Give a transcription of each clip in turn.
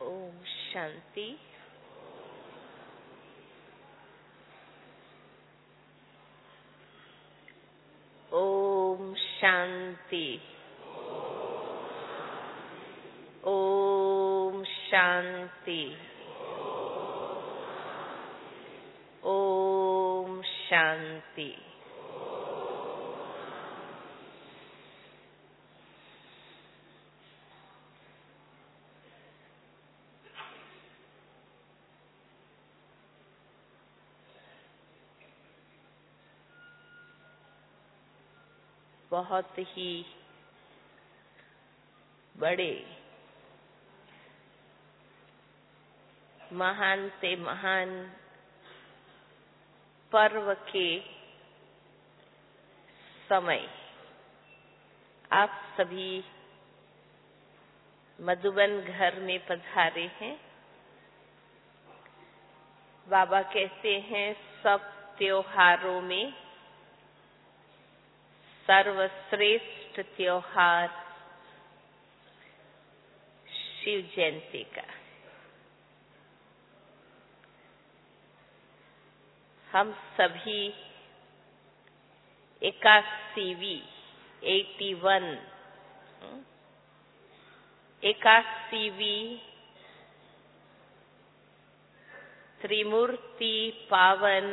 ओम शांति। ओम शांति। ओम शांति। ओम शांति। बहुत ही बड़े महान से महान पर्व के समय आप सभी मधुबन घर में पधारे हैं। बाबा कहते हैं सब त्योहारों में सर्वश्रेष्ठ त्योहार शिव जयंती का। हम सभी 81वीं 81वीं त्रिमूर्ति पावन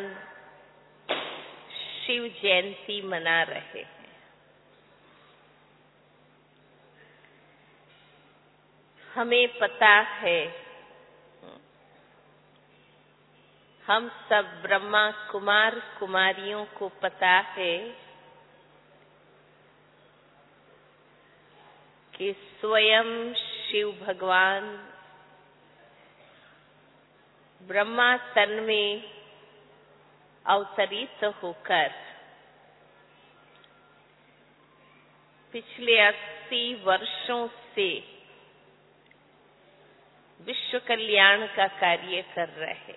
शिव जयंती मना रहे हैं। हमें पता है, हम सब ब्रह्मा कुमार कुमारियों को पता है कि स्वयं शिव भगवान ब्रह्मा तन में अवतरित होकर पिछले 80 वर्षों से विश्व कल्याण का कार्य कर रहे हैं।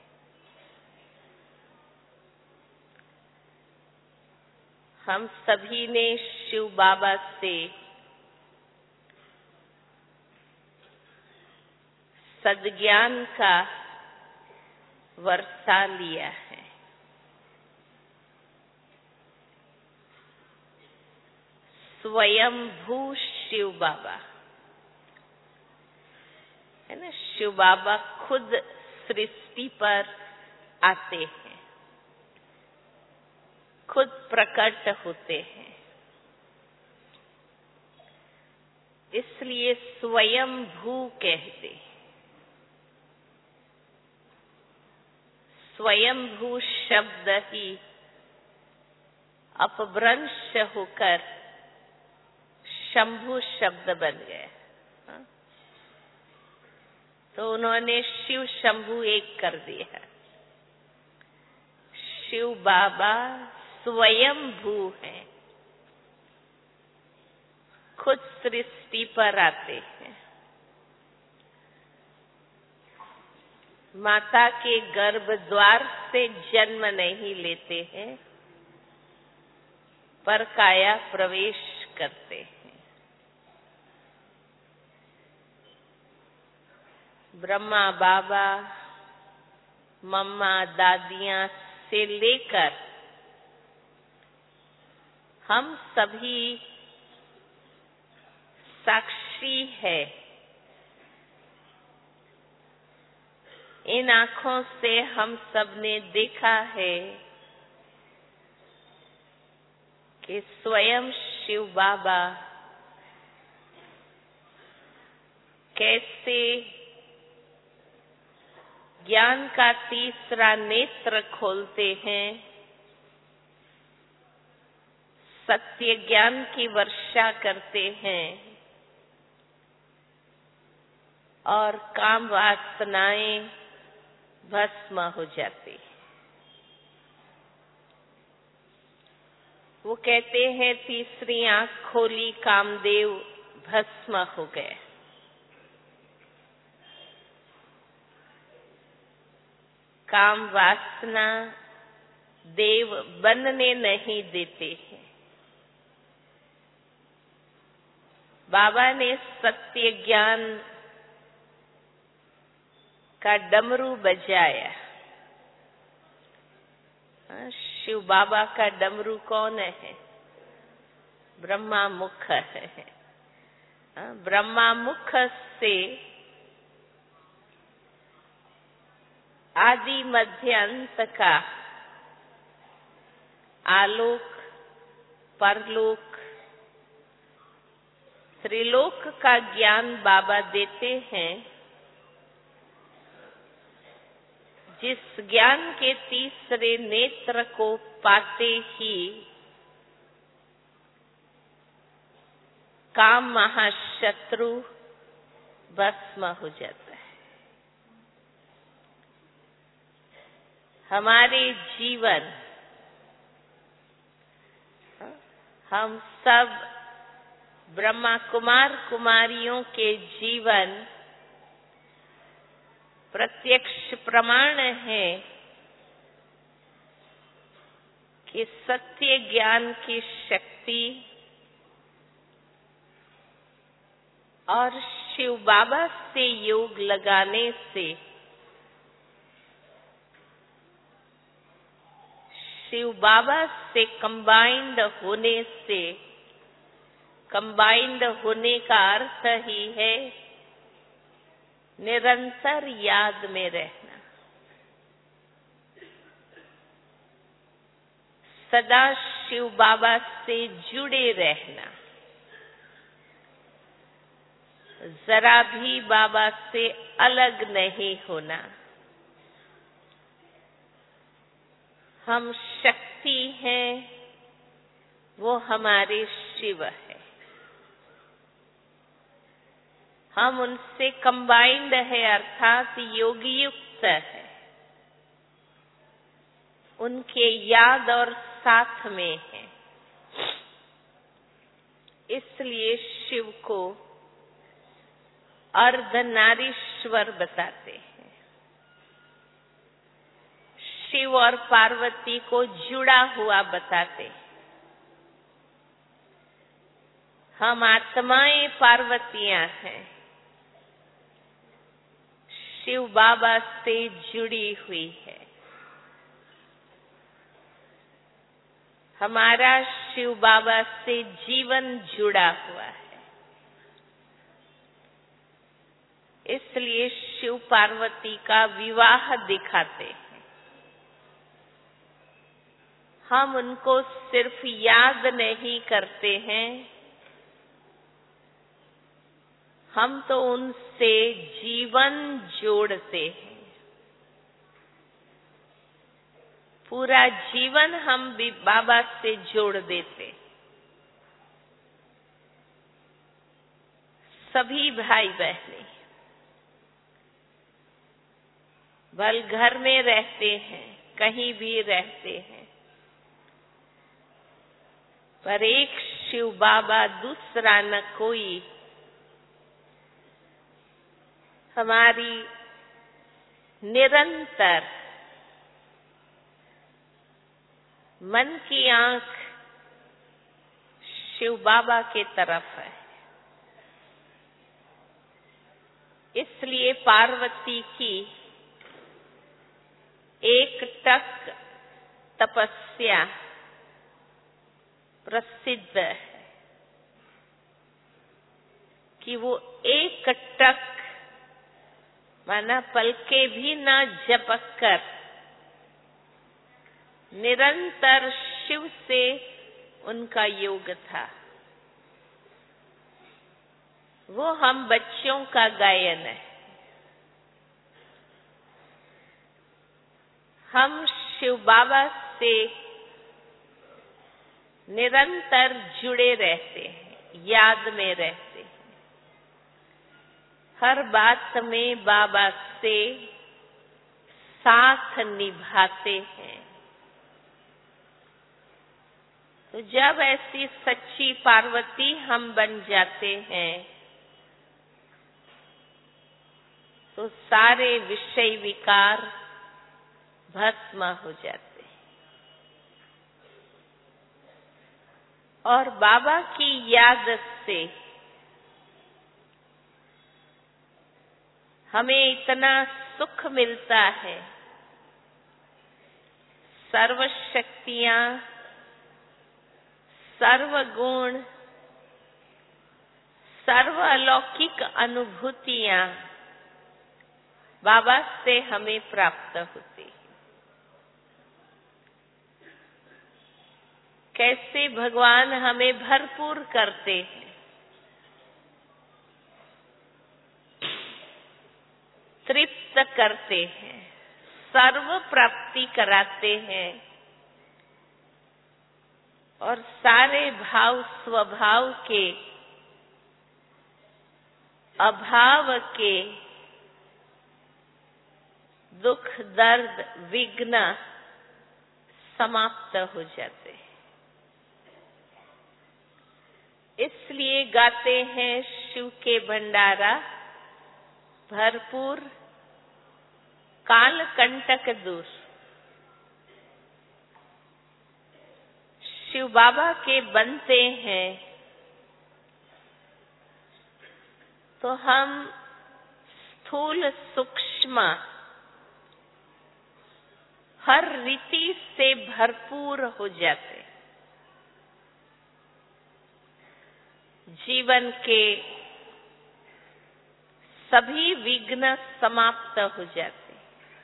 हम सभी ने शिव बाबा से सद्ज्ञान का वर्षा लिया है। स्वयंभू शिव बाबा है ना। शिव बाबा खुद सृष्टि पर आते हैं, खुद प्रकट होते हैं। इसलिए स्वयंभू कहते हैं। स्वयंभू शब्द ही अपभ्रंश होकर शंभु शब्द बन गया। तो उन्होंने शिव शंभु एक कर दिया। शिव बाबा स्वयंभू हैं, खुद सृष्टि पर आते हैं। माता के गर्भ द्वार से जन्म नहीं लेते हैं, पर काया प्रवेश करते हैं। ब्रह्मा बाबा, मम्मा, दादियां से लेकर हम सभी साक्षी है। इन आँखों से हम सब ने देखा है कि स्वयं शिव बाबा कैसे ज्ञान का तीसरा नेत्र खोलते हैं, सत्य ज्ञान की वर्षा करते हैं और काम वासनाएं भस्म हो जाती। वो कहते हैं तीसरी आंख खोली, कामदेव भस्म हो गए। काम वासना देव बनने नहीं देते हैं। बाबा ने सत्य ज्ञान का डमरू बजाया। शिव बाबा का डमरू कौन है? ब्रह्मा मुख है। ब्रह्मा मुख से आदि मध्य अंत का आलोक, परलोक, त्रिलोक का ज्ञान बाबा देते हैं। जिस ज्ञान के तीसरे नेत्र को पाते ही काम महाशत्रु भस्म हो जाता है। हमारे जीवन, हम सब ब्रह्मा कुमार कुमारियों के जीवन प्रत्यक्ष प्रमाण है कि सत्य ज्ञान की शक्ति और शिव बाबा से योग लगाने से शिव बाबा से कंबाइंड होने से, कंबाइंड होने का अर्थ ही है निरंतर याद में रहना, सदा शिव बाबा से जुड़े रहना, जरा भी बाबा से अलग नहीं होना। हम शक्ति हैं, वो हमारे शिव है। हम उनसे कंबाइंड है, अर्थात योगी युक्त है। उनके याद और साथ में है। इसलिए शिव को अर्धनारीश्वर बताते हैं। शिव और पार्वती को जुड़ा हुआ बताते हैं। हम आत्माएं पार्वतियां हैं, शिव बाबा से जुड़ी हुई है। हमारा शिव बाबा से जीवन जुड़ा हुआ है। इसलिए शिव पार्वती का विवाह दिखाते हैं। हम उनको सिर्फ याद नहीं करते हैं, हम तो उनसे जीवन जोड़ते हैं। पूरा जीवन हम भी बाबा से जोड़ देते। सभी भाई बहनें भल घर में रहते हैं, कहीं भी रहते हैं, पर एक शिव बाबा दूसरा न कोई हमारी निरंतर मन की आंख शिव बाबा के तरफ है। इसलिए पार्वती की एक टक तपस्या प्रसिद्ध है कि वो एक टक माना पलके भी न झपक कर निरंतर शिव से उनका योग था। वो हम बच्चों का गायन है। हम शिव बाबा से निरंतर जुड़े रहते हैं, याद में रहते हैं। हर बात में बाबा से साथ निभाते हैं। तो जब ऐसी सच्ची पार्वती हम बन जाते हैं तो सारे विषय विकार भस्म हो जाते हैं और बाबा की याद से हमें इतना सुख मिलता है, सर्व शक्तियां, सर्व गुण, सर्व अलौकिक अनुभूतियां बाबा से हमें प्राप्त होती हैं। कैसे भगवान हमें भरपूर करते हैं, तृप्त करते हैं, सर्व प्राप्ति कराते हैं और सारे भाव स्वभाव के, अभाव के, दुख दर्द विघ्न समाप्त हो जाते हैं। इसलिए गाते हैं शिव के भंडारा भरपूर, काल कंटक दूर। शिव बाबा के बनते हैं तो हम स्थूल सूक्ष्म हर रीति से भरपूर हो जाते। जीवन के सभी विघ्न समाप्त हो जाते।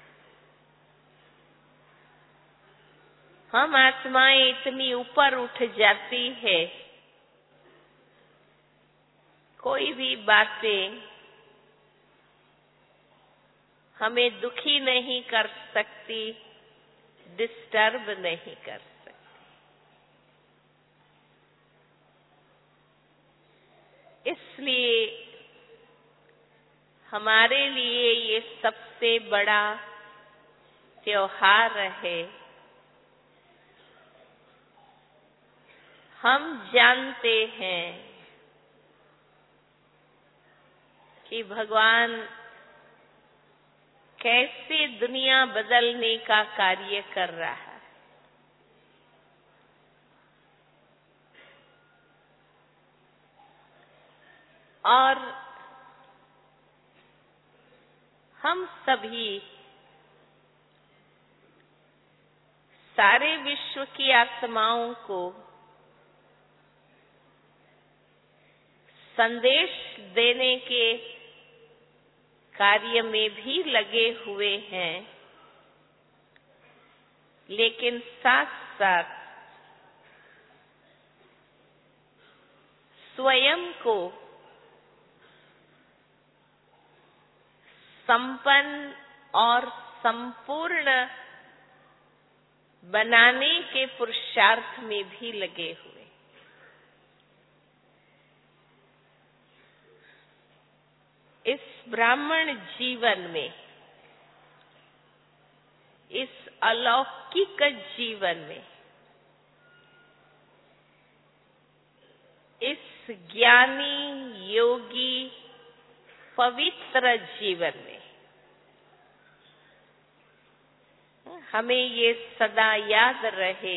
हम आत्माएं इतनी ऊपर उठ जाती है, कोई भी बातें हमें दुखी नहीं कर सकती, डिस्टर्ब नहीं कर सकती। इसलिए हमारे लिए ये सबसे बड़ा त्योहार है। हम जानते हैं कि भगवान कैसे दुनिया बदलने का कार्य कर रहा है। और हम सभी सारे विश्व की आत्माओं को संदेश देने के कार्य में भी लगे हुए हैं, लेकिन साथ साथ स्वयं को संपन्न और संपूर्ण बनाने के पुरुषार्थ में भी लगे हुए। इस ब्राह्मण जीवन में, इस अलौकिक जीवन में, इस ज्ञानी योगी पवित्र जीवन में हमें ये सदा याद रहे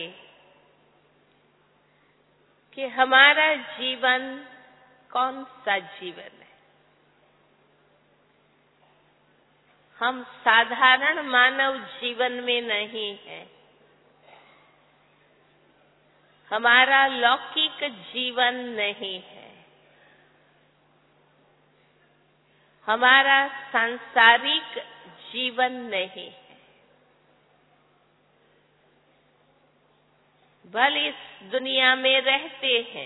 कि हमारा जीवन कौन सा जीवन है। हम साधारण मानव जीवन में नहीं हैं। हमारा लौकिक जीवन नहीं है। हमारा सांसारिक जीवन नहीं है। भले इस दुनिया में रहते हैं,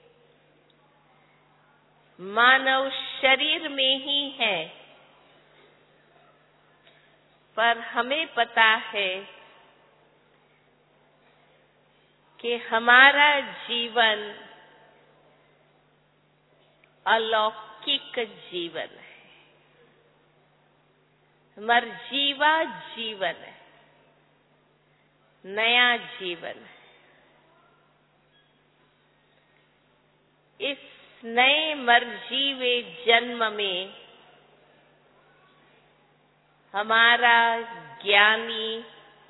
मानव शरीर में ही है, पर हमें पता है कि हमारा जीवन अलौकिक जीवन है, मर्जीवा जीवन है, नया जीवन है। इस नए मर्जीवे जन्म में हमारा ज्ञानी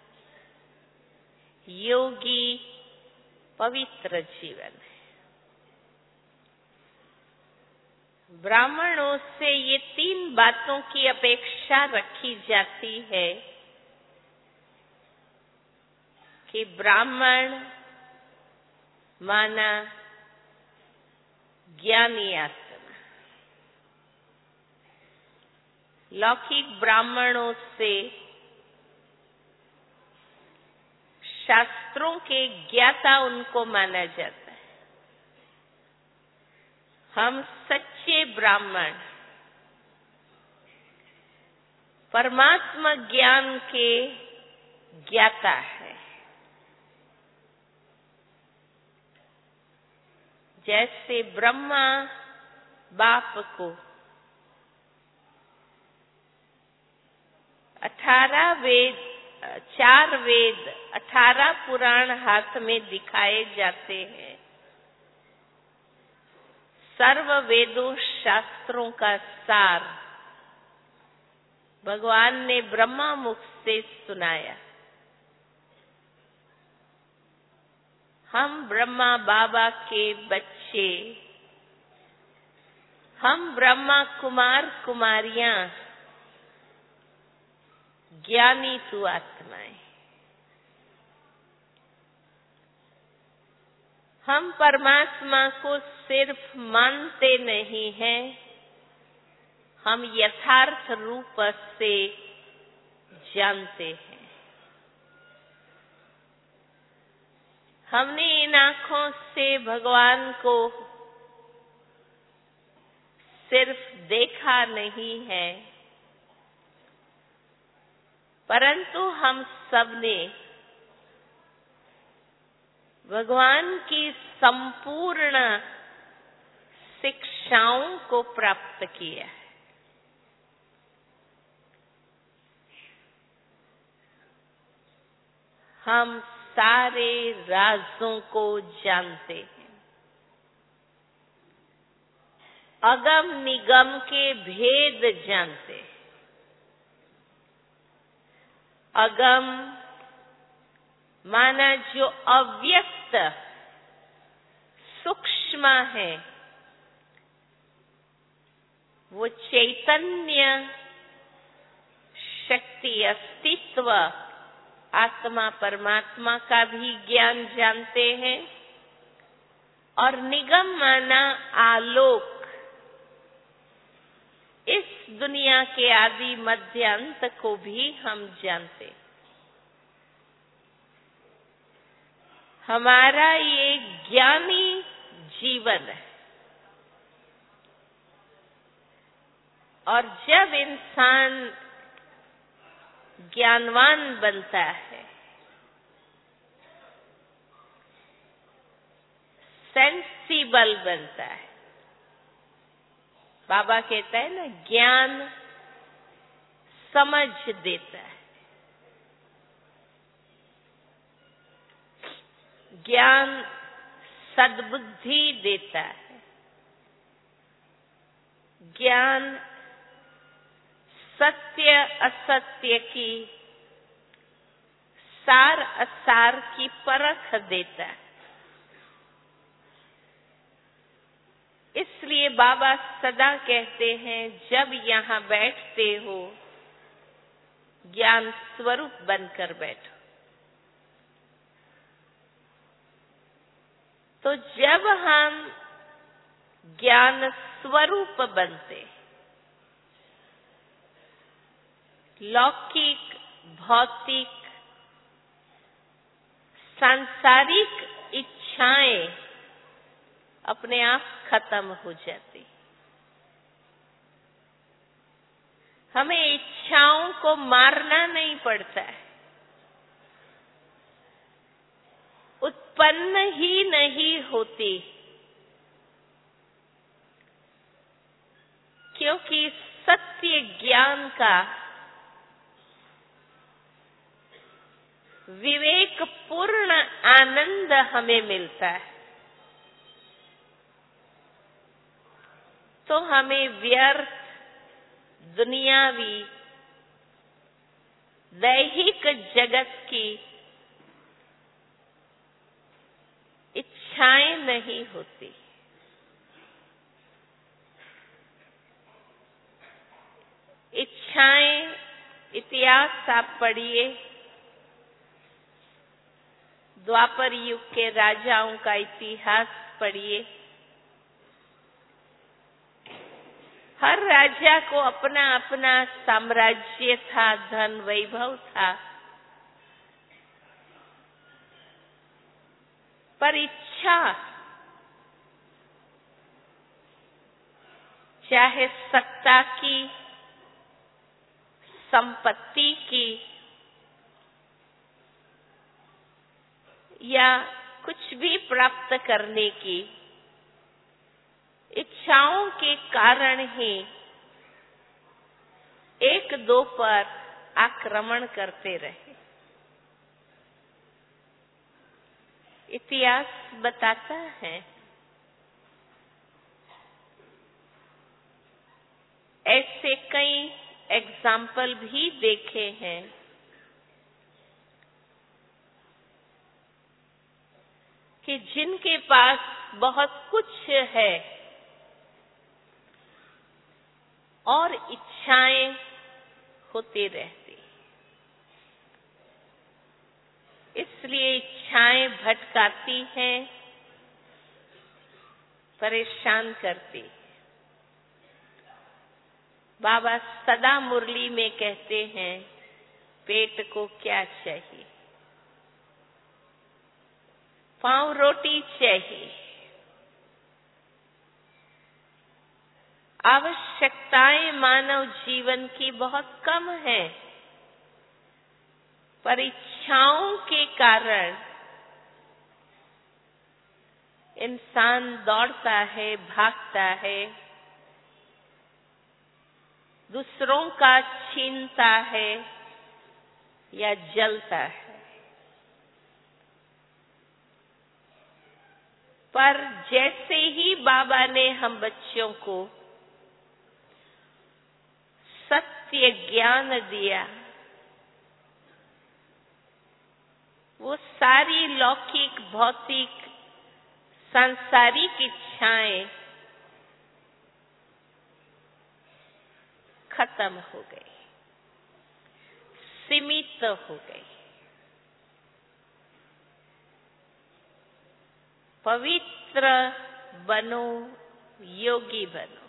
योगी पवित्र जीवन है। ब्राह्मणों से ये 3 बातों की अपेक्षा रखी जाती है कि ब्राह्मण माना ज्ञानी आत्मा। लौकिक ब्राह्मणों से शास्त्रों के ज्ञाता उनको माना जाता है। हम सच्चे ब्राह्मण परमात्मा ज्ञान के ज्ञाता है। जैसे ब्रह्मा बाप को 18 वेद, 4 वेद, 18 पुराण हाथ में दिखाए जाते हैं। सर्व वेदों शास्त्रों का सार भगवान ने ब्रह्मा मुख से सुनाया। हम ब्रह्मा बाबा के बच्चे, हम ब्रह्मा कुमार कुमारियां, ज्ञानी तू आत्माएं। हम परमात्मा को सिर्फ मानते नहीं हैं, हम यथार्थ रूप से जानते हैं। हमने इन आँखों से भगवान को सिर्फ देखा नहीं है, परंतु हम सबने भगवान की संपूर्ण शिक्षाओं को प्राप्त किया है। हम सारे राजों को जानते हैं, अगम निगम के भेद जानते हैं। अगम माना जो अव्यक्त सूक्ष्म है, वो चैतन्य शक्ति अस्तित्व आत्मा परमात्मा का भी ज्ञान जानते हैं। और निगम माना आलोक, इस दुनिया के आदि मध्य अंत को भी हम जानते हैं। हमारा ये ज्ञानी जीवन है। और जब इंसान ज्ञानवान बनता है, सेंसिबल बनता है, बाबा कहता है ना, ज्ञान समझ देता है। ज्ञान सद्बुद्धि देता है। ज्ञान सत्य असत्य की, सार असार की परख देता है। इसलिए बाबा सदा कहते हैं, जब यहाँ बैठते हो ज्ञान स्वरूप बनकर बैठो। तो जब हम ज्ञान स्वरूप बनते, लौकिक भौतिक सांसारिक इच्छाएं अपने आप खत्म हो जाती। हमें इच्छाओं को मारना नहीं पड़ता है, उत्पन्न ही नहीं होती, क्योंकि सत्य ज्ञान का विवेक पूर्ण आनंद हमें मिलता है। तो हमें व्यर्थ दुनियावी दैहिक जगत की इच्छाएं नहीं होती। इतिहास आप पढ़िए, द्वापर युग के राजाओं का इतिहास पढ़िए। हर राजा को अपना अपना साम्राज्य था, धन वैभव था, पर इच्छा, चाहे सत्ता की, संपत्ति की या कुछ भी प्राप्त करने की, इच्छाओं के कारण ही एक दो पर आक्रमण करते रहे। इतिहास बताता है ऐसे कई एग्जाम्पल भी देखे हैं कि जिनके पास बहुत कुछ है और इच्छाएं होती रहती, इसलिए इच्छाएं भटकाती हैं, परेशान करती। बाबा सदा मुरली में कहते हैं, पेट को क्या चाहिए? पांव रोटी चाहिए। आवश्यकताएं मानव जीवन की बहुत कम है, पर इच्छाओं के कारण इंसान दौड़ता है, भागता है, दूसरों का छीनता है या जलता है। पर जैसे ही बाबा ने हम बच्चों को सत्य ज्ञान दिया, वो सारी लौकिक, भौतिक, सांसारिक इच्छाएं खत्म हो गई, सीमित हो गई। पवित्र बनो, योगी बनो।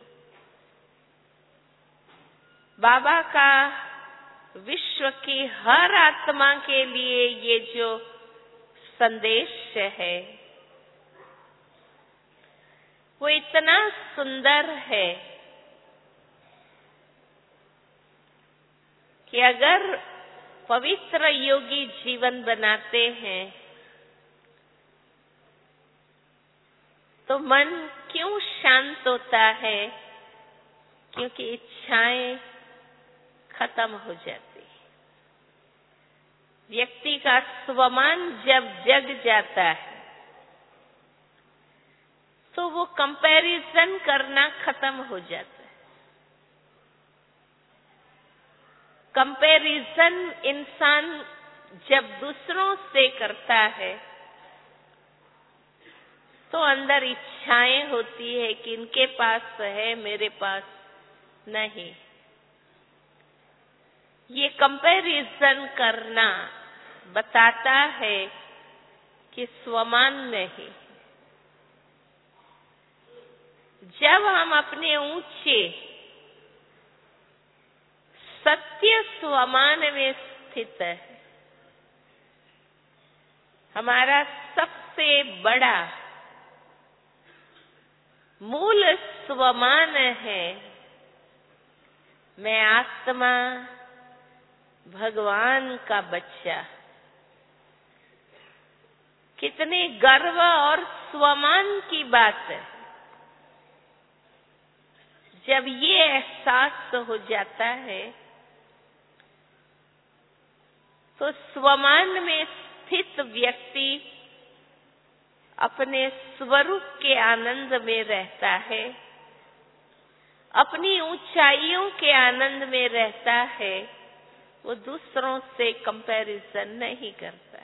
बाबा का विश्व की हर आत्मा के लिए ये जो संदेश है, वो इतना सुंदर है कि अगर पवित्र योगी जीवन बनाते हैं तो मन क्यों शांत होता है? क्योंकि इच्छाएं खत्म हो जाती। व्यक्ति का स्वमान जब जग जाता है तो वो कंपैरिजन करना खत्म हो जाता है। कंपैरिजन इंसान जब दूसरों से करता है तो अंदर इच्छाएं होती है कि इनके पास है, मेरे पास नहीं। ये कंपैरिजन करना बताता है कि स्वमान नहीं। जब हम अपने ऊंचे सत्य स्वमान में स्थित है, हमारा सबसे बड़ा मूल स्वमान है, मैं आत्मा, भगवान का बच्चा। कितने गर्व और स्वमान की बात है। जब ये एहसास हो जाता है तो स्वमान में स्थित व्यक्ति अपने स्वरूप के आनंद में रहता है, अपनी ऊंचाइयों के आनंद में रहता है। वो दूसरों से कंपैरिजन नहीं करता है।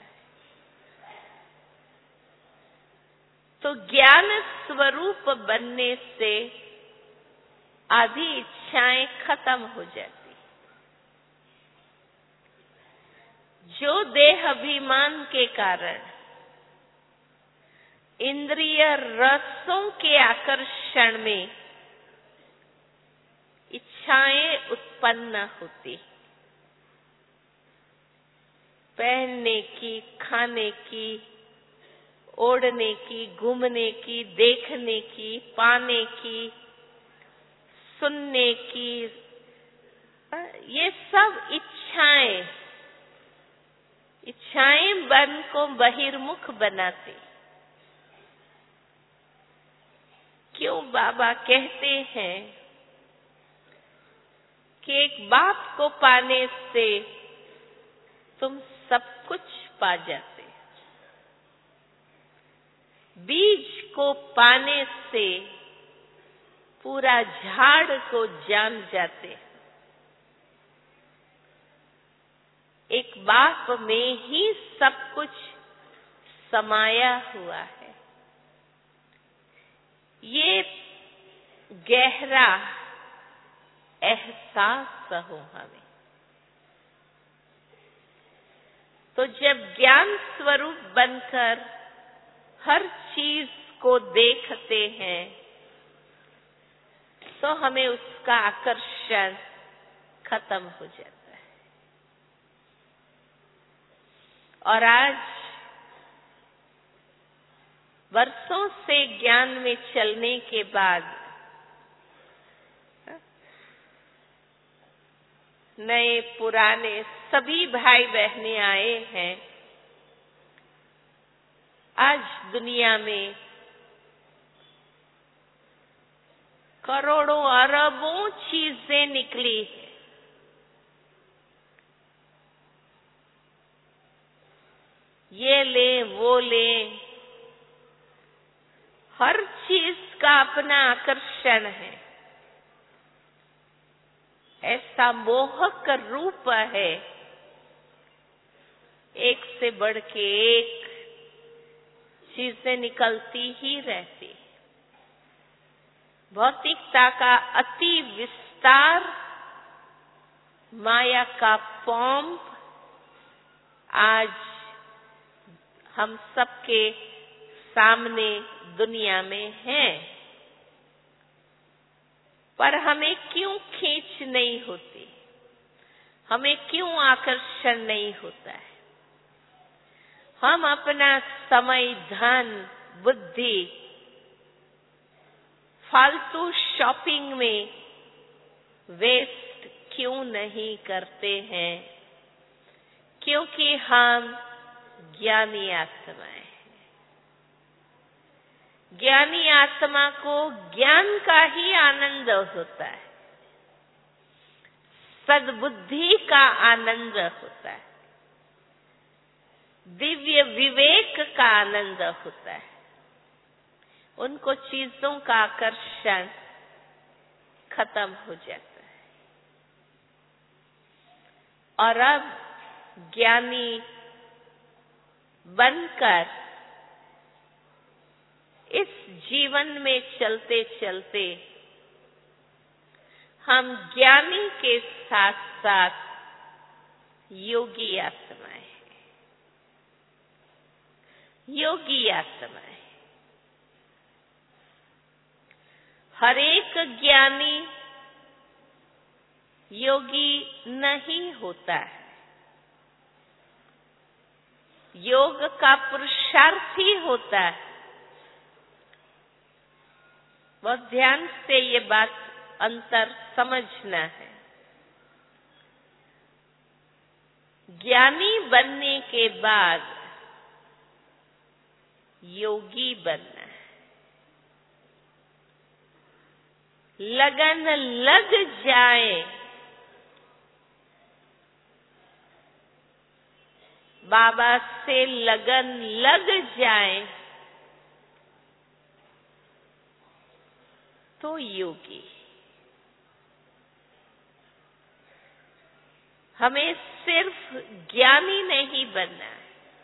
तो ज्ञान स्वरूप बनने से आधी इच्छाएं खत्म हो जाती। जो देह अभिमान के कारण इंद्रिय रसों के आकर्षण में इच्छाएं उत्पन्न होती, पहनने की, खाने की, ओढ़ने की, घूमने की, देखने की, पाने की, सुनने की, ये सब इच्छाएं मन को बहिर्मुख बनाती। क्यों बाबा कहते हैं कि एक बाप को पाने से तुम सब कुछ पा जाते, बीज को पाने से पूरा झाड़ को जान जाते। एक बाप में ही सब कुछ समाया हुआ है। ये गहरा एहसास हो हमें। तो जब ज्ञान स्वरूप बनकर हर चीज को देखते हैं तो हमें उसका आकर्षण खत्म हो जाता है। और आज वर्षों से ज्ञान में चलने के बाद नए पुराने सभी भाई बहनें आए हैं। आज दुनिया में करोड़ों अरबों चीजें निकली है। ये ले वो ले, हर चीज का अपना आकर्षण है। ऐसा मोहक रूप है, एक से बढ़ के एक चीजें निकलती ही रहती। भौतिकता का अति विस्तार, माया का पॉम्प आज हम सबके सामने दुनिया में है। पर हमें क्यों खींच नहीं होती, हमें क्यों आकर्षण नहीं होता है? हम अपना समय, धन, बुद्धि फालतू शॉपिंग में वेस्ट क्यों नहीं करते हैं? क्योंकि हम ज्ञानी आत्माएं हैं। ज्ञानी आत्मा को ज्ञान का ही आनंद होता है, सद्बुद्धि का आनंद होता है, दिव्य विवेक का आनंद होता है। उनको चीजों का आकर्षण खत्म हो जाता है। और अब ज्ञानी बनकर इस जीवन में चलते चलते हम ज्ञानी के साथ साथ योगी आत्माएं हैं। योगी आत्माएं, हर एक ज्ञानी योगी नहीं होता है। योग का पुरुषार्थी होता है। बहुत ध्यान से ये बात अंतर समझना है। ज्ञानी बनने के बाद योगी बनना है। लगन लग जाए, बाबा से लगन लग जाए तो योगी। हमें सिर्फ ज्ञानी नहीं बनना है।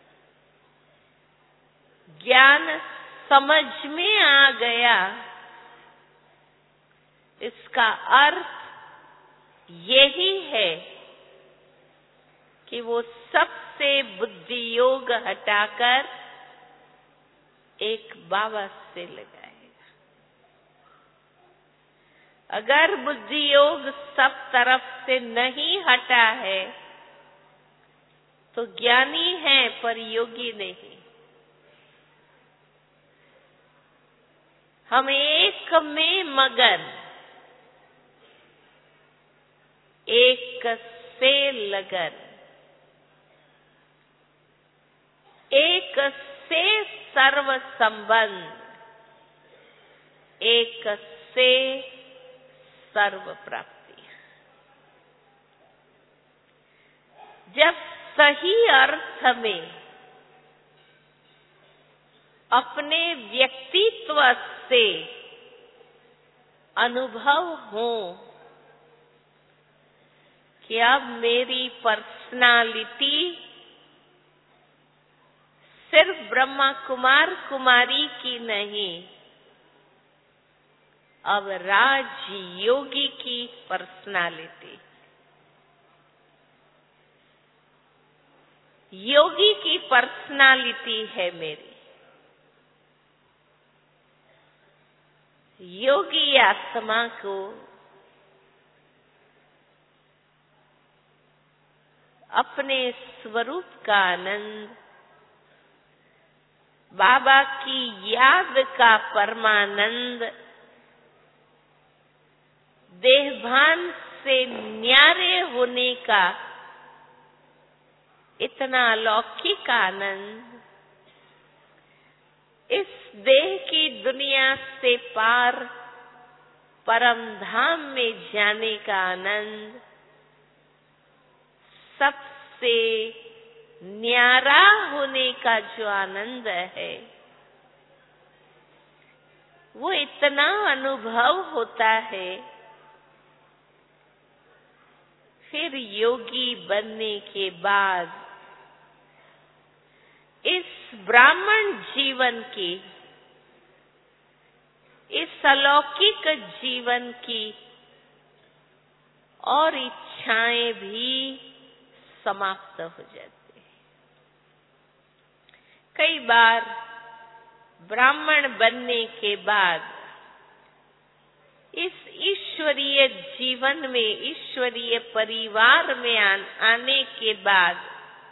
ज्ञान समझ में आ गया, इसका अर्थ यही है कि वो सब से बुद्धि योग हटाकर एक बाबा से लगाएगा। अगर बुद्धि योग सब तरफ से नहीं हटा है तो ज्ञानी है पर योगी नहीं। हम एक में मगन, एक से लगन, एक से सर्व संबंध, एक से सर्व प्राप्ति। जब सही अर्थ में अपने व्यक्तित्व से अनुभव हो कि अब मेरी पर्सनालिटी सिर्फ ब्रह्मा कुमार कुमारी की नहीं, अब राजयोगी की पर्सनालिटी, योगी की पर्सनालिटी है मेरी। योगी आत्मा को अपने स्वरूप का आनंद, बाबा की याद का परमानंद, देहभान से न्यारे होने का इतना अलौकिक आनंद, इस देह की दुनिया से पार परम धाम में जाने का आनंद, सबसे न्यारा होने का जो आनंद है, वो इतना अनुभव होता है। फिर योगी बनने के बाद इस ब्राह्मण जीवन की, इस अलौकिक जीवन की और इच्छाएं भी समाप्त हो जाती है। कई बार ब्राह्मण बनने के बाद इस ईश्वरीय जीवन में, ईश्वरीय परिवार में आने के बाद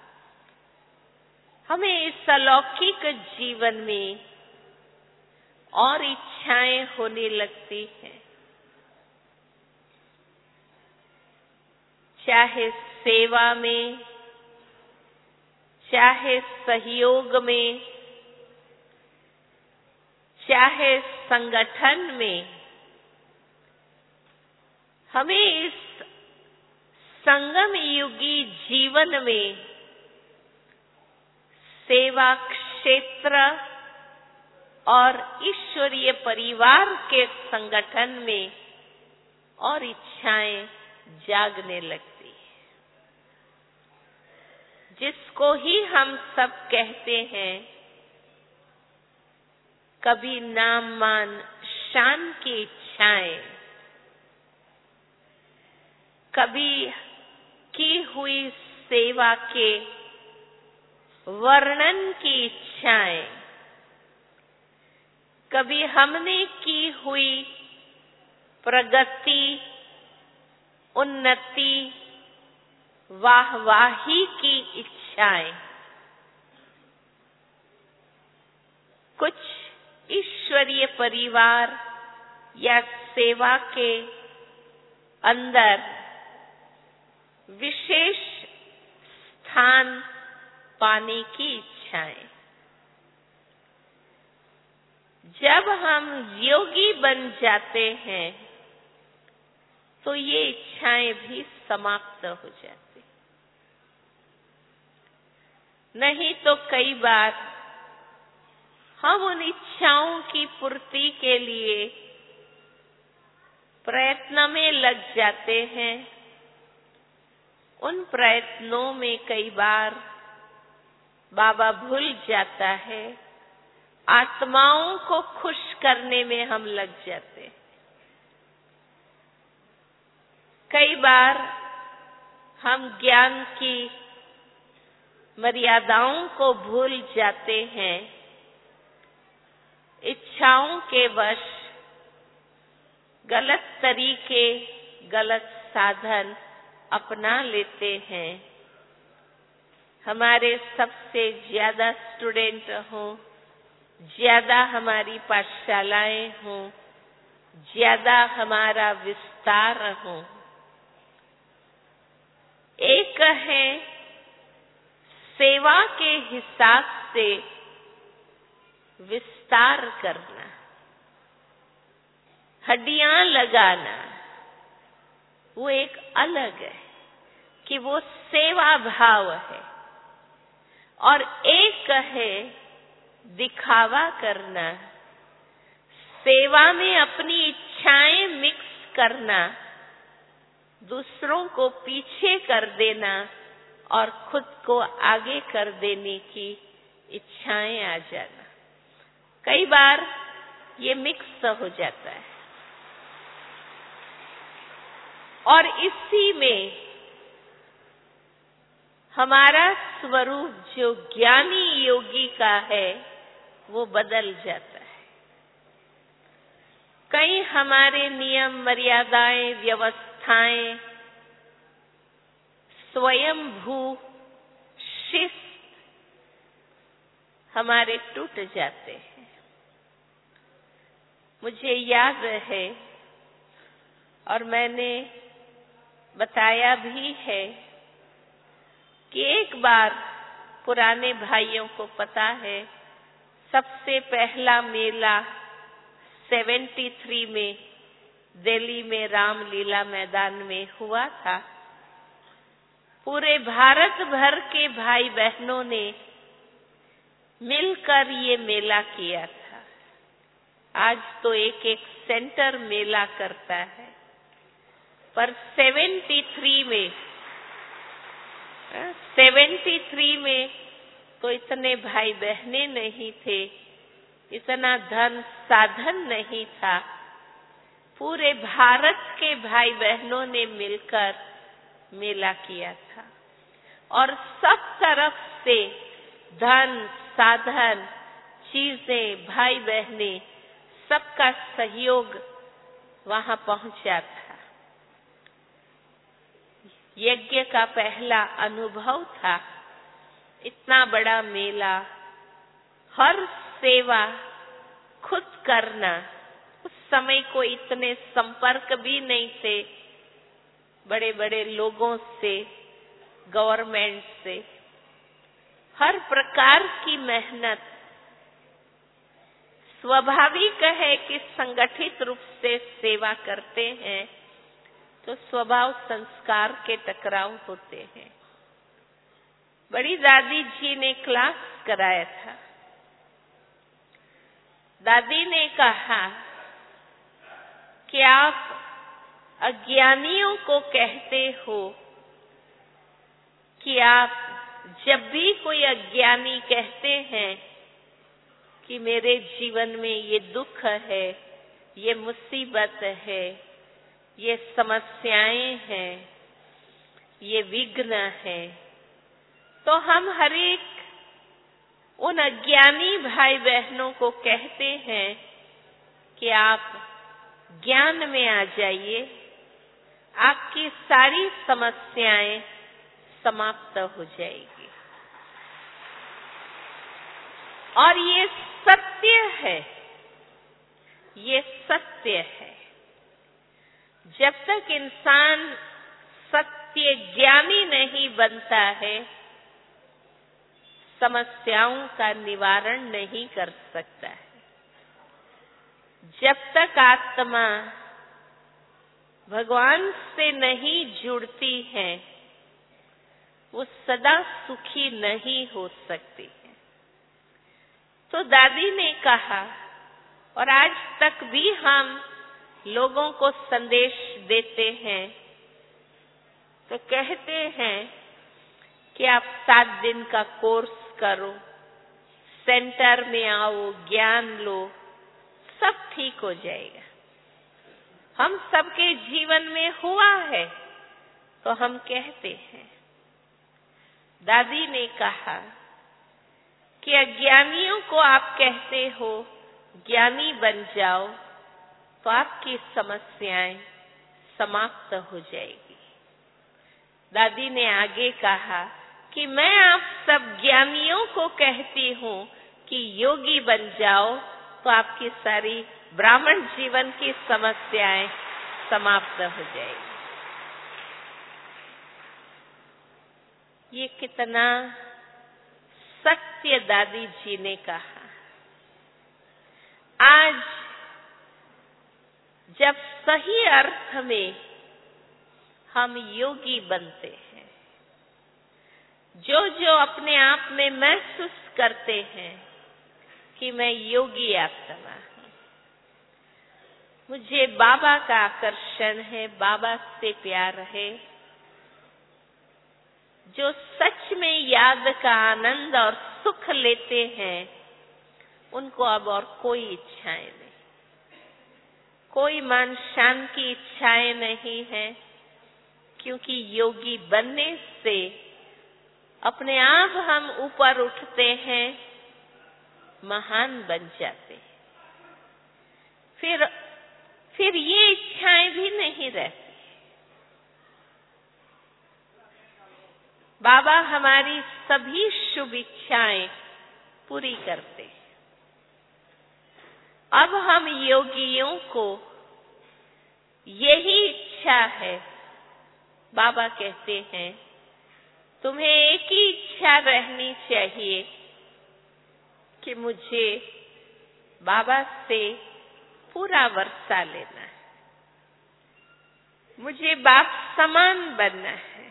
हमें इस अलौकिक जीवन में और इच्छाएं होने लगती हैं। चाहे सेवा में, चाहे सहयोग में, चाहे संगठन में, हमें इस संगम युगी जीवन में सेवा क्षेत्र और ईश्वरीय परिवार के संगठन में और इच्छाएं जागने लगती है, जिसको ही हम सब कहते हैं कभी नाम मान शान की इच्छाएं, कभी की हुई सेवा के वर्णन की इच्छाएं, कभी हमने की हुई प्रगति, उन्नति, वाहवाही की इच्छाएं, कुछ ईश्वरीय परिवार या सेवा के अंदर विशेष स्थान पाने की इच्छाएं। जब हम योगी बन जाते हैं तो ये इच्छाएं भी समाप्त हो जाती। नहीं तो कई बार हम उन इच्छाओं की पूर्ति के लिए प्रयत्न में लग जाते हैं। उन प्रयत्नों में कई बार बाबा भूल जाता है, आत्माओं को खुश करने में हम लग जाते हैं। कई बार हम ज्ञान की मर्यादाओं को भूल जाते हैं, इच्छाओं के वश गलत तरीके, गलत साधन अपना लेते हैं। हमारे सबसे ज्यादा स्टूडेंट हों, ज्यादा हमारी पाठशालाएं हों, ज्यादा हमारा विस्तार हो, एक है सेवा के हिसाब से विस्तार करना, हड्डियां लगाना, वो एक अलग है कि वो सेवा भाव है। और एक है दिखावा करना, सेवा में अपनी इच्छाएं मिक्स करना, दूसरों को पीछे कर देना और खुद को आगे कर देने की इच्छाएं आ जाना। कई बार ये मिक्स हो जाता है और इसी में हमारा स्वरूप जो ज्ञानी योगी का है वो बदल जाता है। कई हमारे नियम, मर्यादाएं, व्यवस्थाएं, स्वयंभू शिस्त हमारे टूट जाते हैं। मुझे याद है और मैंने बताया भी है कि एक बार पुराने भाइयों को पता है, सबसे पहला मेला 73 में दिल्ली में रामलीला मैदान में हुआ था। पूरे भारत भर के भाई बहनों ने मिलकर ये मेला किया था। आज तो एक एक सेंटर मेला करता है, पर 73 में तो इतने भाई बहने नहीं थे, इतना धन साधन नहीं था। पूरे भारत के भाई बहनों ने मिलकर मेला किया था और सब तरफ से धन, साधन, चीजें, भाई बहने, सबका सहयोग वहां पहुंचा था। यज्ञ का पहला अनुभव था। इतना बड़ा मेला, हर सेवा खुद करना। उस समय को इतने संपर्क भी नहीं थे बड़े बड़े लोगों से, गवर्नमेंट से। हर प्रकार की मेहनत। स्वाभाविक है कि संगठित रूप से सेवा करते हैं तो स्वभाव संस्कार के टकराव होते हैं। बड़ी दादी जी ने क्लास कराया था। दादी ने कहा कि आप अज्ञानियों को कहते हो कि आप जब भी कोई अज्ञानी कहते हैं कि मेरे जीवन में ये दुख है, ये मुसीबत है, ये समस्याएं हैं, ये विघ्न है, तो हम हर एक उन अज्ञानी भाई बहनों को कहते हैं कि आप ज्ञान में आ जाइए, आपकी सारी समस्याएं समाप्त हो जाएगी। और ये सत्य है, ये सत्य है। जब तक इंसान सत्य ज्ञानी नहीं बनता है, समस्याओं का निवारण नहीं कर सकता है। जब तक आत्मा भगवान से नहीं जुड़ती है, वो सदा सुखी नहीं हो सकती है। तो दादी ने कहा, और आज तक भी हम लोगों को संदेश देते हैं, तो कहते हैं कि आप 7 दिन का कोर्स करो, सेंटर में आओ, ज्ञान लो, सब ठीक हो जाएगा। हम सबके जीवन में हुआ है तो हम कहते हैं, दादी ने कहा कि अज्ञानियों को आप कहते हो ज्ञानी बन जाओ तो आपकी समस्याएं समाप्त हो जाएगी। दादी ने आगे कहा कि मैं आप सब ज्ञानियों को कहती हूँ कि योगी बन जाओ तो आपकी सारी ब्राह्मण जीवन की समस्याएं समाप्त हो जाएगी। ये कितना सत्य दादी जी ने कहा। आज जब सही अर्थ में हम योगी बनते हैं, जो जो अपने आप में महसूस करते हैं कि मैं योगी आत्मा हूं, मुझे बाबा का आकर्षण है, बाबा से प्यार है, जो सच में याद का आनंद और सुख लेते हैं, उनको अब और कोई इच्छाएं नहीं, कोई मान शान की इच्छाएं नहीं है, क्योंकि योगी बनने से अपने आप हम ऊपर उठते हैं, महान बन जाते हैं। फिर ये इच्छाएं भी नहीं रहती। बाबा हमारी सभी शुभ इच्छाएं पूरी करते हैं। अब हम योगियों को यही इच्छा है। बाबा कहते हैं तुम्हें एक ही इच्छा रहनी चाहिए कि मुझे बाबा से पूरा वर्षा लेना है, मुझे बाप समान बनना है,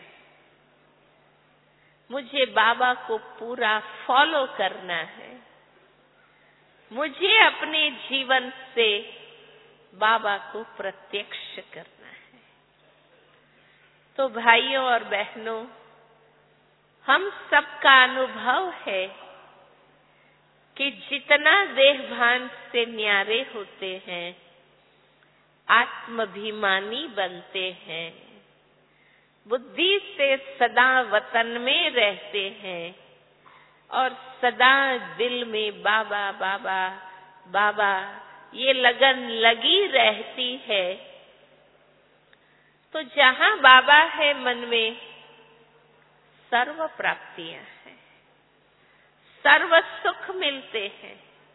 मुझे बाबा को पूरा फॉलो करना है, मुझे अपने जीवन से बाबा को प्रत्यक्ष करना है। तो भाइयों और बहनों, हम सबका अनुभव है कि जितना देहभान से न्यारे होते हैं, आत्माभिमानी बनते हैं, बुद्धि से सदा वतन में रहते हैं और सदा दिल में बाबा बाबा बाबा ये लगन लगी रहती है, तो जहां बाबा है मन में सर्व प्राप्तियां हैं, सर्व सुख मिलते हैं।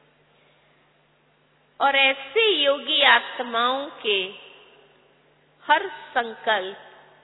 और ऐसे योगी आत्माओं के हर संकल्प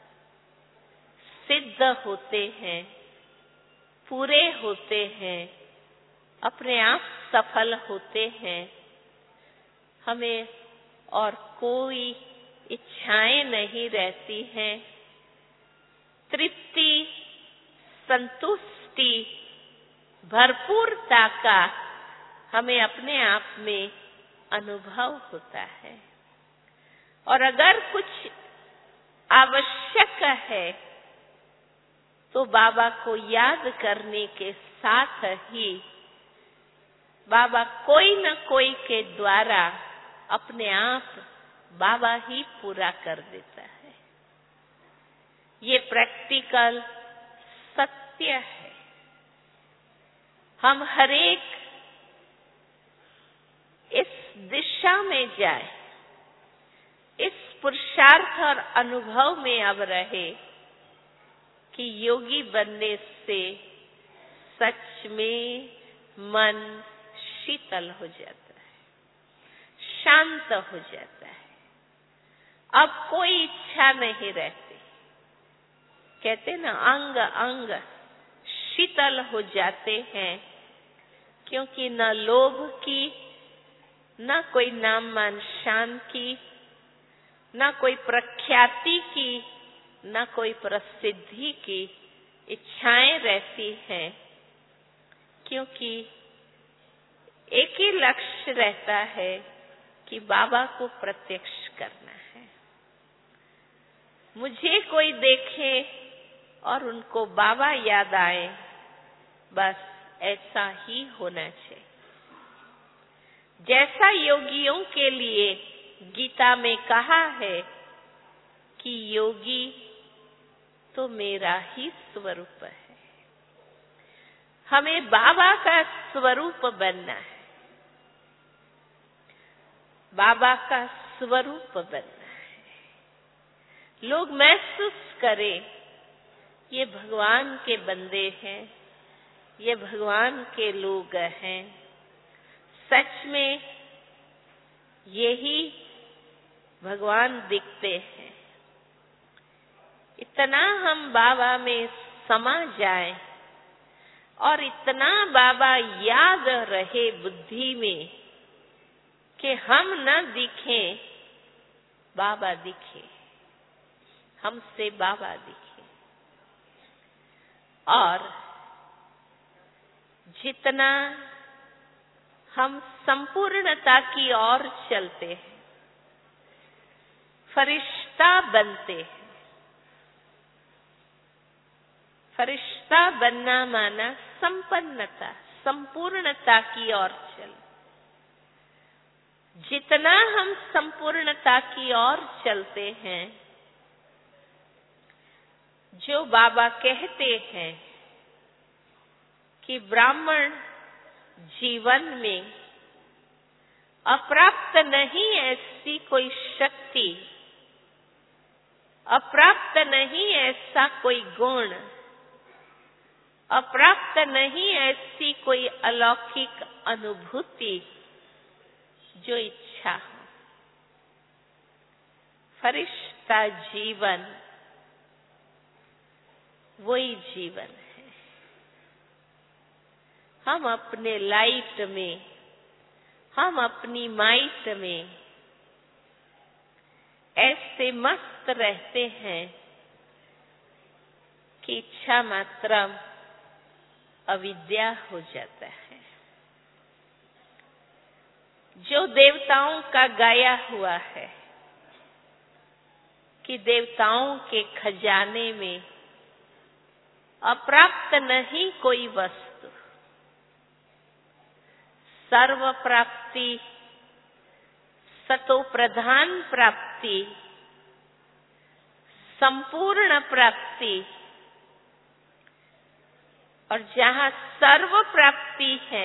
सिद्ध होते हैं, पूरे होते हैं, अपने आप सफल होते हैं। हमें और कोई इच्छाएं नहीं रहती हैं। तृप्ति, संतुष्टि, भरपूरता का हमें अपने आप में अनुभव होता है। और अगर कुछ आवश्यक है तो बाबा को याद करने के साथ ही बाबा कोई न कोई के द्वारा अपने आप बाबा ही पूरा कर देता है। ये प्रैक्टिकल सत्य है। हम हरेक इस दिशा में जाए, इस पुरुषार्थ और अनुभव में अब रहे कि योगी बनने से सच में मन शीतल हो जाता है, शांत हो जाता है। अब कोई इच्छा नहीं रहती। कहते ना अंग अंग शीतल हो जाते हैं, क्योंकि न लोभ की, न कोई नाम मान शान की, न कोई प्रख्याति की, न कोई प्रसिद्धि की इच्छाएं रहती हैं, क्योंकि एक ही लक्ष्य रहता है कि बाबा को प्रत्यक्ष करना है। मुझे कोई देखे और उनको बाबा याद आए, बस ऐसा ही होना चाहिए। जैसा योगियों के लिए गीता में कहा है कि योगी तो मेरा ही स्वरूप है। हमें बाबा का स्वरूप बनना है, बाबा का स्वरूप बनना है। लोग महसूस करें ये भगवान के बंदे हैं, ये भगवान के लोग हैं। सच में यही भगवान दिखते हैं। इतना हम बाबा में समा जाएं और इतना बाबा याद रहे बुद्धि में कि हम न दिखें, बाबा दिखे, हमसे बाबा दिखे। और जितना हम संपूर्णता की ओर चलते हैं, फरिश्ता बनते हैं। फरिश्ता बनना माना संपन्नता, संपूर्णता की ओर चल। जितना हम संपूर्णता की ओर चलते हैं, जो बाबा कहते हैं कि ब्राह्मण जीवन में अप्राप्त नहीं ऐसी कोई शक्ति, अप्राप्त नहीं ऐसा कोई गुण, अप्राप्त नहीं ऐसी कोई अलौकिक अनुभूति जो इच्छा हो। फरिश्ता जीवन वही जीवन है। हम अपने लाइट में, हम अपनी माइट में ऐसे मस्त रहते हैं कि इच्छा मात्र अविद्या हो जाता है। जो देवताओं का गाया हुआ है कि देवताओं के खजाने में अप्राप्त नहीं कोई वस्तु, सर्व प्राप्ति, सतो प्रधान प्राप्ति, संपूर्ण प्राप्ति। और जहां सर्व प्राप्ति है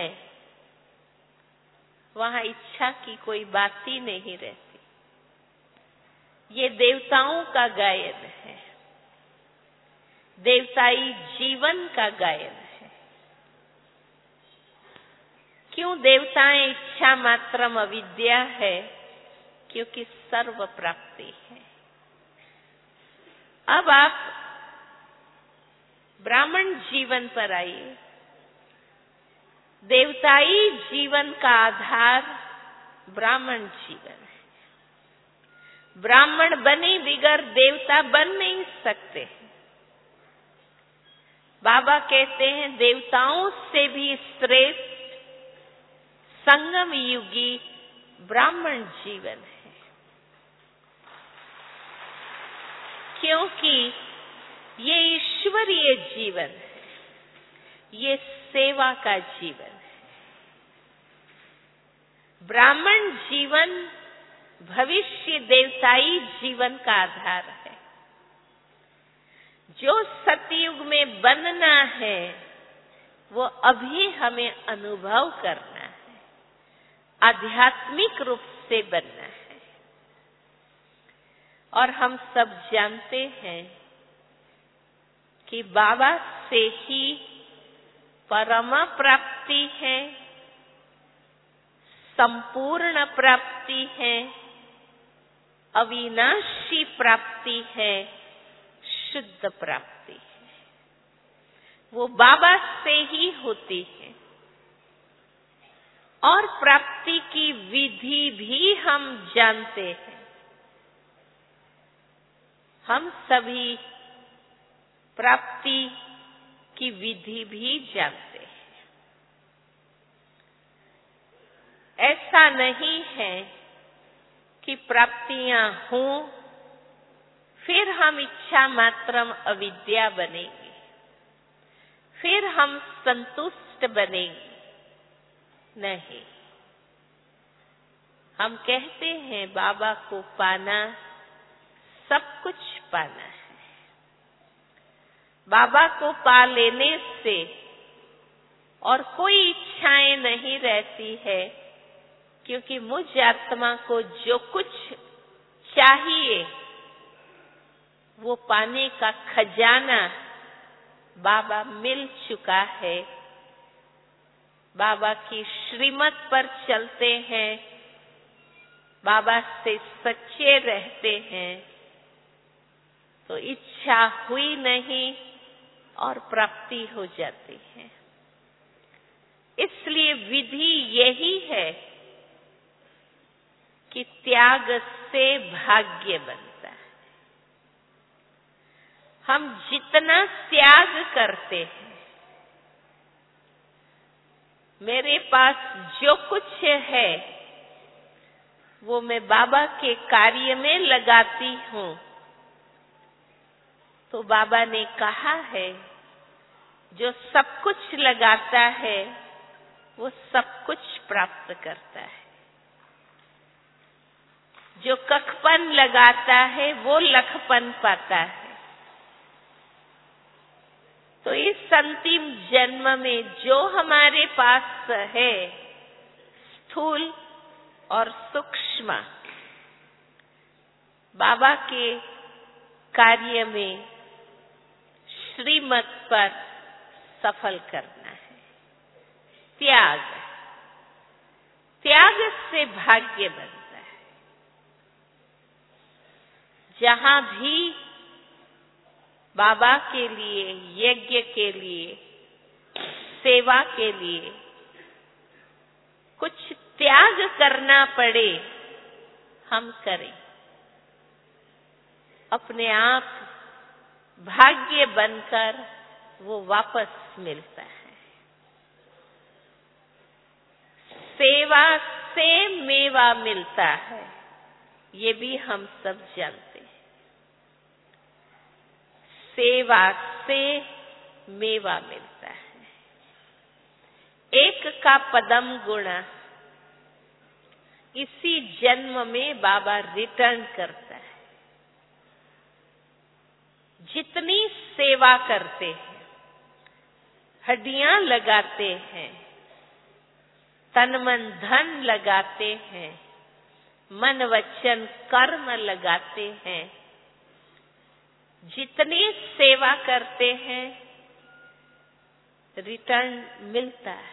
वहां इच्छा की कोई बात ही नहीं रहती। ये देवताओं का गायन है, देवताई जीवन का गायन है। क्यों देवताएं इच्छा मात्रम अविद्या है? क्योंकि सर्व प्राप्ति है। अब आप ब्राह्मण जीवन पर आइए। देवताई जीवन का आधार ब्राह्मण जीवन है। ब्राह्मण बने बिगर देवता बन नहीं सकते। बाबा कहते हैं देवताओं से भी श्रेष्ठ संगम युगी ब्राह्मण जीवन है, क्योंकि ये ईश्वरीय जीवन है, ये सेवा का जीवन है। ब्राह्मण जीवन भविष्य देवताई जीवन का आधार है। जो सतयुग में बनना है वो अभी हमें अनुभव करना है, आध्यात्मिक रूप से बनना है। और हम सब जानते हैं कि बाबा से ही परम प्राप्ति है, संपूर्ण प्राप्ति है, अविनाशी प्राप्ति है, शुद्ध प्राप्ति है। वो बाबा से ही होती है। और प्राप्ति की विधि भी हम जानते हैं। हम सभी प्राप्ति की विधि भी जानते हैं। ऐसा नहीं है कि प्राप्तियां हों फिर हम इच्छा मात्रम अविद्या बनेंगे, फिर हम संतुष्ट बनेंगे। नहीं, हम कहते हैं बाबा को पाना सब कुछ पाना है। बाबा को पा लेने से और कोई इच्छाएं नहीं रहती है, क्योंकि मुझ आत्मा को जो कुछ चाहिए वो पाने का खजाना बाबा मिल चुका है। बाबा की श्रीमत पर चलते हैं, बाबा से सच्चे रहते हैं, तो इच्छा हुई नहीं और प्राप्ति हो जाती है। इसलिए विधि यही है कि त्याग से भाग्य बनता है। हम जितना त्याग करते हैं, मेरे पास जो कुछ है वो मैं बाबा के कार्य में लगाती हूँ, तो बाबा ने कहा है जो सब कुछ लगाता है वो सब कुछ प्राप्त करता है। जो कखपन लगाता है वो लखपन पाता है। तो इस अंतिम जन्म में जो हमारे पास है, स्थूल और सूक्ष्म, बाबा के कार्य में श्रीमत पर सफल करना है। त्याग, त्याग से भाग्य बनता है। जहां भी बाबा के लिए, यज्ञ के लिए, सेवा के लिए कुछ त्याग करना पड़े, हम करें। अपने आप भाग्य बनकर वो वापस मिलता है। सेवा से मेवा मिलता है, ये भी हम सब जानते हैं। सेवा से मेवा मिलता है। एक का पदम गुणा, इसी जन्म में बाबा रिटर्न करता है। जितनी सेवा करते हैं, हड्डियां लगाते हैं, तन मन धन लगाते हैं, मन वचन कर्म लगाते हैं, जितनी सेवा करते हैं रिटर्न मिलता है,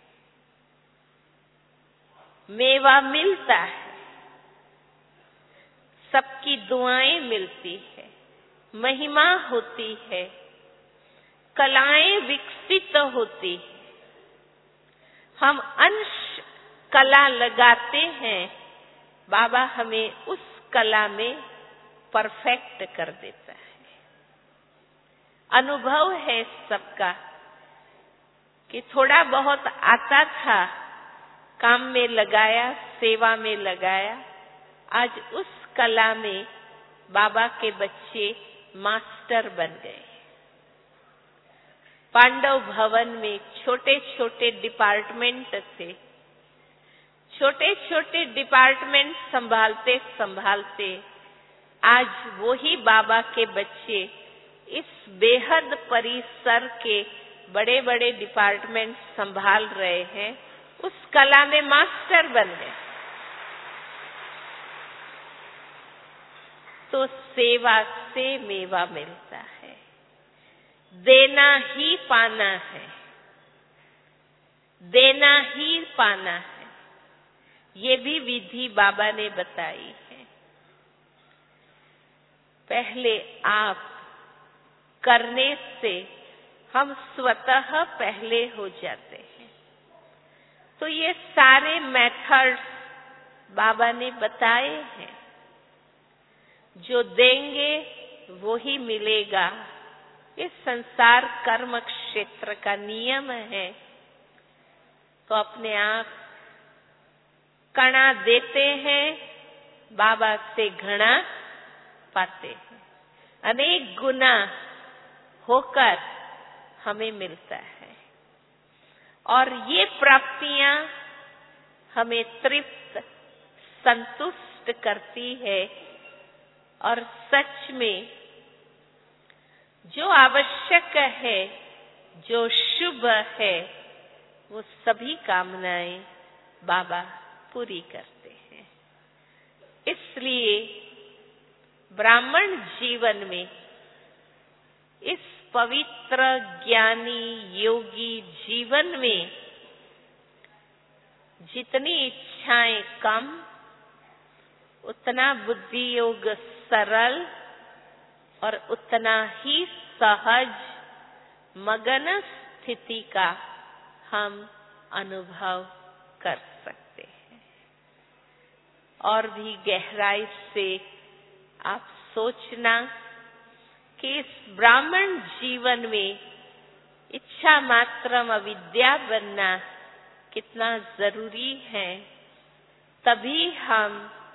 मेवा मिलता है, सबकी दुआएं मिलती है, महिमा होती है, कलाएं विकसित होती है। हम अंश कला लगाते हैं, बाबा हमें उस कला में परफेक्ट कर देता है। अनुभव है सबका कि थोड़ा बहुत आता था, काम में लगाया, सेवा में लगाया, आज उस कला में बाबा के बच्चे मास्टर बन गए। पांडव भवन में छोटे छोटे डिपार्टमेंट थे। छोटे छोटे डिपार्टमेंट संभालते संभालते आज वही बाबा के बच्चे इस बेहद परिसर के बड़े बड़े डिपार्टमेंट संभाल रहे हैं, उस कला में मास्टर बन गए। तो सेवा से मेवा मिलता है, देना ही पाना है, देना ही पाना है। ये भी विधि बाबा ने बताई है। पहले आप करने से हम स्वतः पहले हो जाते हैं। तो ये सारे मेथड्स बाबा ने बताए हैं। जो देंगे वो ही मिलेगा, ये संसार कर्म क्षेत्र का नियम है। तो अपने आप कणा देते हैं, बाबा से घना पाते हैं। अनेक गुना होकर हमें मिलता है और ये प्राप्तियां हमें तृप्त, संतुष्ट करती है। और सच में जो आवश्यक है, जो शुभ है, वो सभी कामनाएं बाबा पूरी करते हैं। इसलिए ब्राह्मण जीवन में इस पवित्र ज्ञानी योगी जीवन में जितनी इच्छाएं कम, उतना बुद्धि योग सरल और उतना ही सहज मगन स्थिति का हम अनुभव कर सकते हैं। और भी गहराई से आप सोचना कि इस ब्राह्मण जीवन में इच्छा मात्रम अविद्या बनना कितना जरूरी है। तभी हम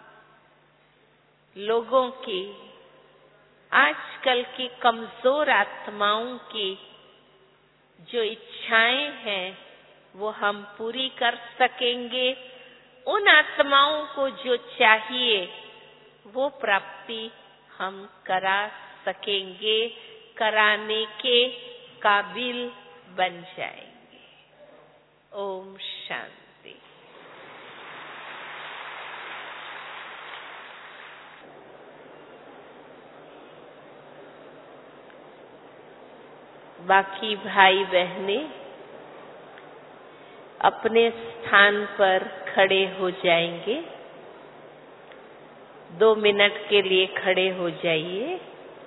लोगों की, आजकल की कमजोर आत्माओं की जो इच्छाएं हैं वो हम पूरी कर सकेंगे। उन आत्माओं को जो चाहिए वो प्राप्ति हम करा सकेंगे, कराने के काबिल बन जाएंगे। ओम शांति। बाकी भाई बहनें अपने स्थान पर खड़े हो जाएंगे। 2 मिनट के लिए खड़े हो जाइए।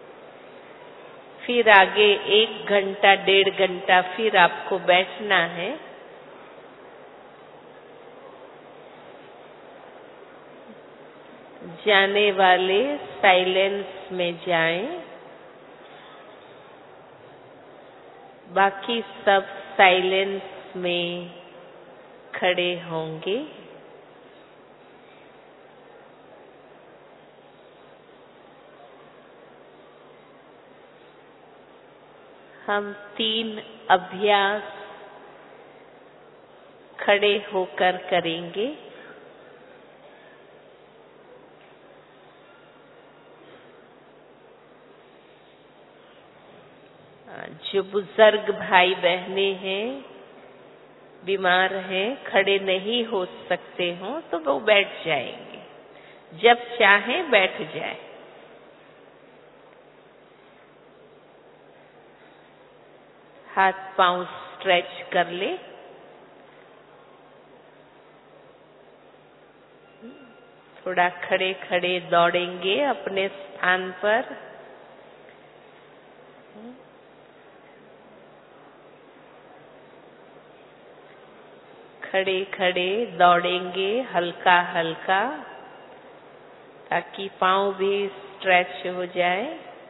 फिर आगे 1 घंटा 1.5 घंटा फिर आपको बैठना है। जाने वाले साइलेंस में जाएं, बाकी सब साइलेंस में खड़े होंगे। हम 3 अभ्यास खड़े होकर करेंगे। जो बुजुर्ग भाई बहनें हैं, बीमार हैं, खड़े नहीं हो सकते हो तो वो बैठ जाएंगे। जब चाहें बैठ जाए। हाथ पांव स्ट्रेच कर ले। थोड़ा खड़े खड़े दौड़ेंगे अपने स्थान पर। खड़े खड़े दौड़ेंगे हल्का हल्का, ताकि पांव भी स्ट्रेच हो जाए।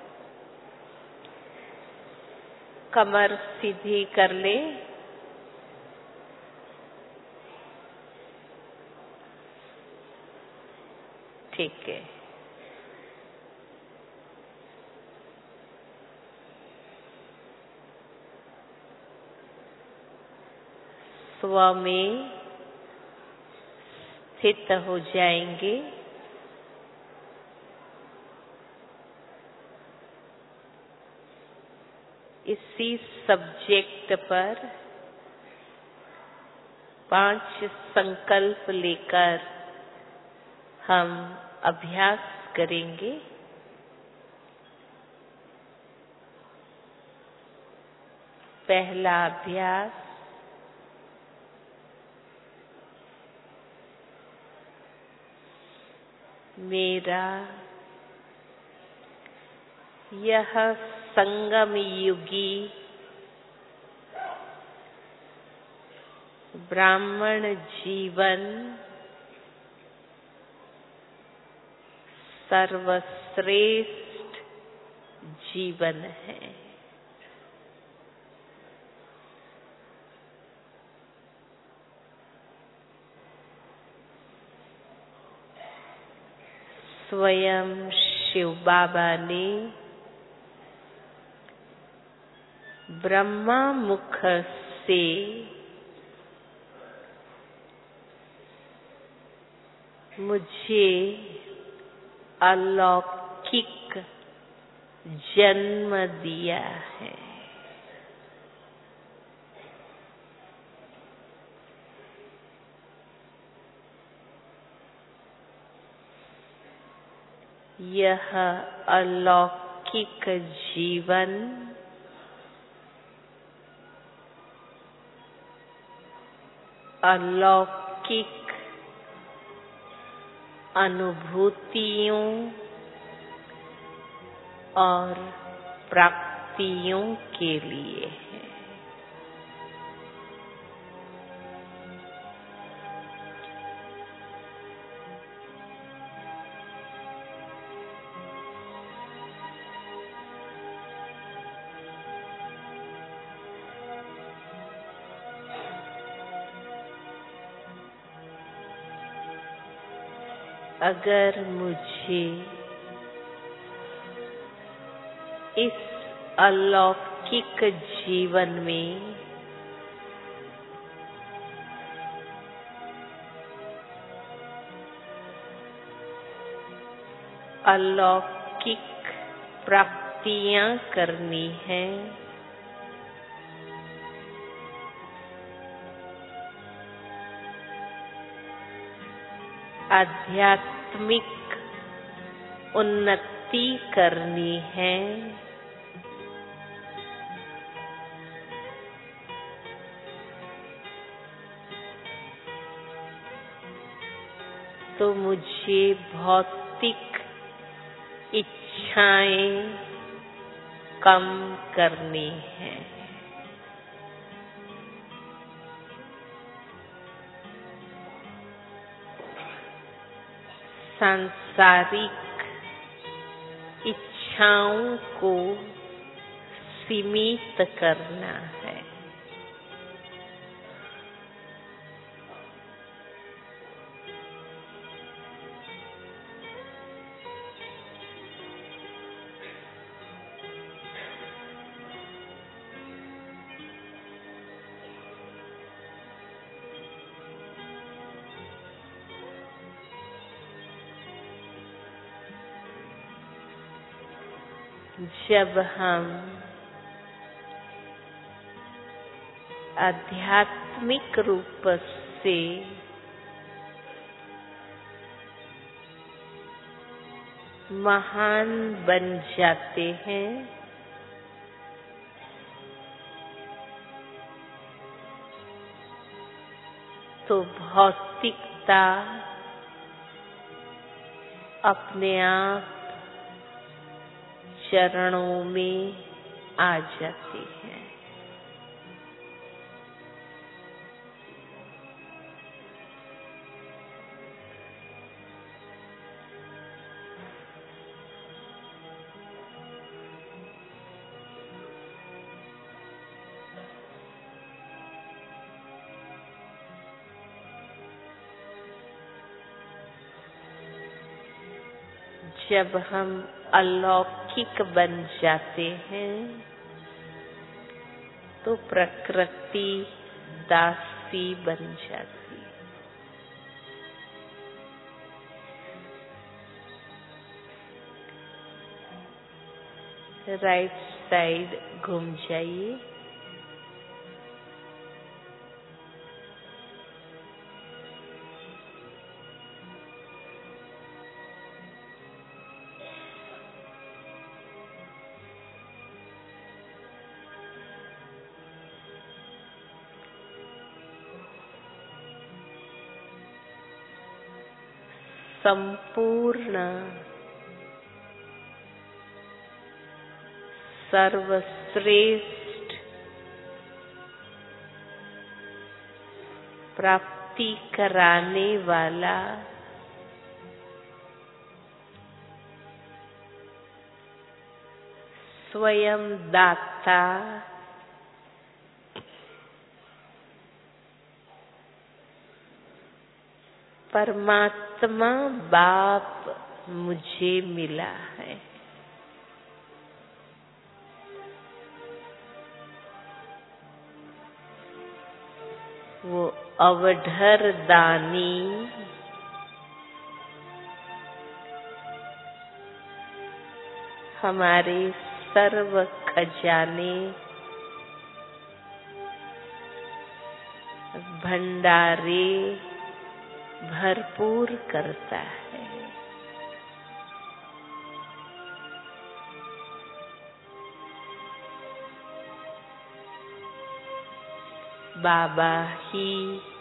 कमर सीधी कर ले। ठीक है। स्व में स्थित हो जाएंगे। इसी सब्जेक्ट पर 5 संकल्प लेकर हम अभ्यास करेंगे। पहला अभ्यास, मेरा यह संगम युगी ब्राह्मण जीवन सर्वश्रेष्ठ जीवन है। स्वयं शिव बाबा ने ब्रह्मा मुख से मुझे अलौकिक जन्म दिया है। यह अलौकिक जीवन अलौकिक अनुभूतियों और प्राप्तियों के लिए है। अगर मुझे इस अलौकिक जीवन में अलौकिक प्राप्तियां करनी है, आध्यात्मिक उन्नति करनी है, तो मुझे भौतिक इच्छाएं कम करनी है। सांसारिक इच्छाओं को सीमित करना है। जब हम आध्यात्मिक रूप से महान बन जाते हैं, तो भौतिकता अपने आप चरणों में आ जाती है। जब हम अलौकिक बन जाते हैं, तो प्रकृति दासी बन जाती है। राइट साइड घूम जाइए। संपूर्ण सर्वश्रेष्ठ प्राप्ति कराने वाला स्वयं दाता परमात्मा बाप मुझे मिला है। वो अवढर दानी हमारे सर्व खजाने भंडारे भरपूर करता है। बाबा ही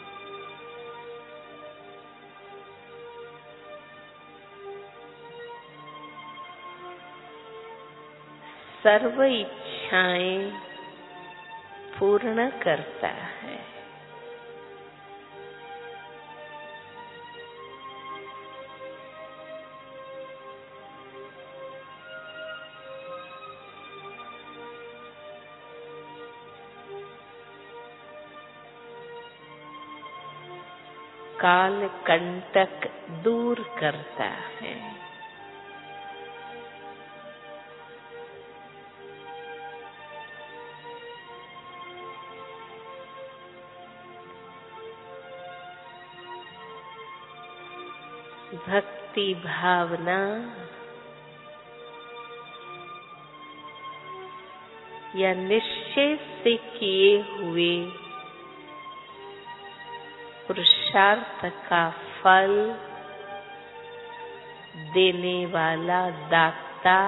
सर्व इच्छाएं पूर्ण करता है। काल कंटक दूर करता है। भक्ति भावना या निश्चय से किए हुए पुरुषार्थ का फल देने वाला दाता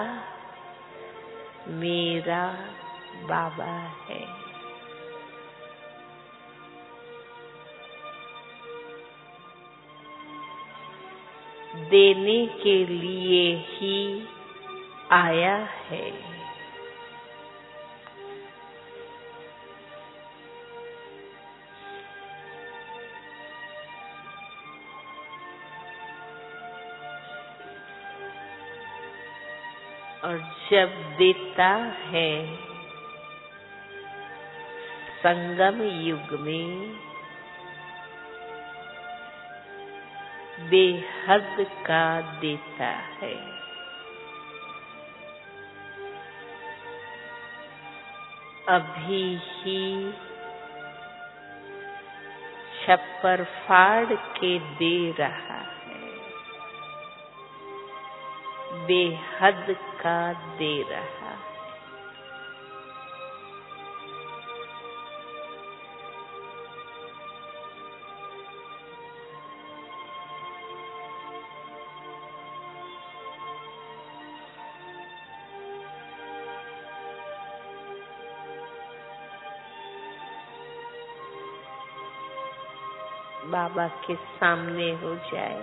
मेरा बाबा है। देने के लिए ही आया है। और जब देता है संगम युग में बेहद का देता है। अभी ही छप्पर फाड़ के दे रहा है। बेहद का दे रहा है। बाबा के सामने हो जाए,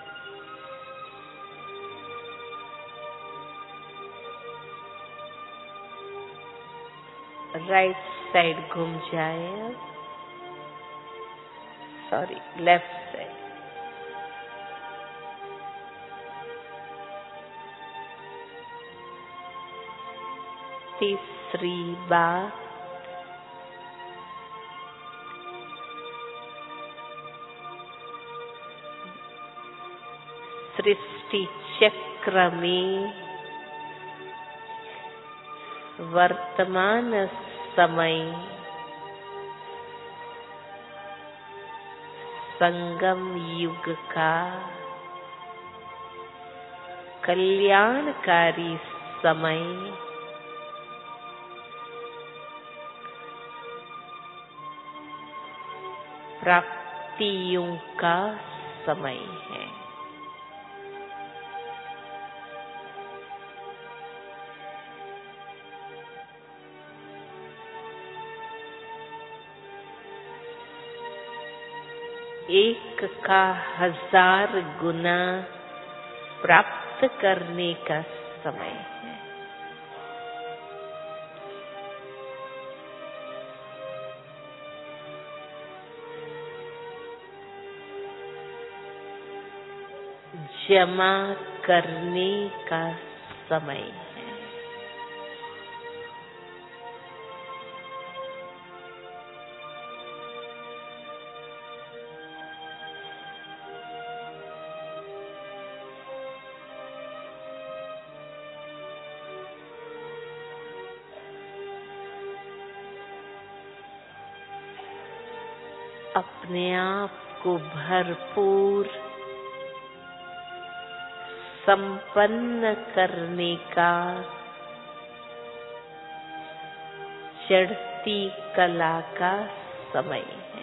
राइट साइड घूम जाए, सॉरी लेफ्ट साइड। तीसरी बात, सृष्टि चक्र में वर्तमान समय संगम युग का कल्याणकारी समय प्राप्तियों का समय है। एक का 1000 गुना प्राप्त करने का समय है। जमा करने का समय है। अपने आप को भरपूर संपन्न करने का चढ़ती कला का समय है।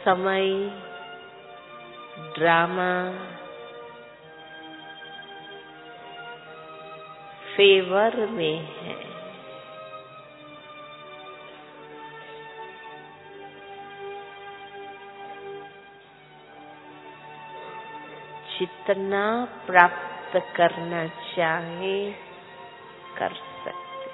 समय ड्रामा फेवर में है। जितना प्राप्त करना चाहे कर सकते।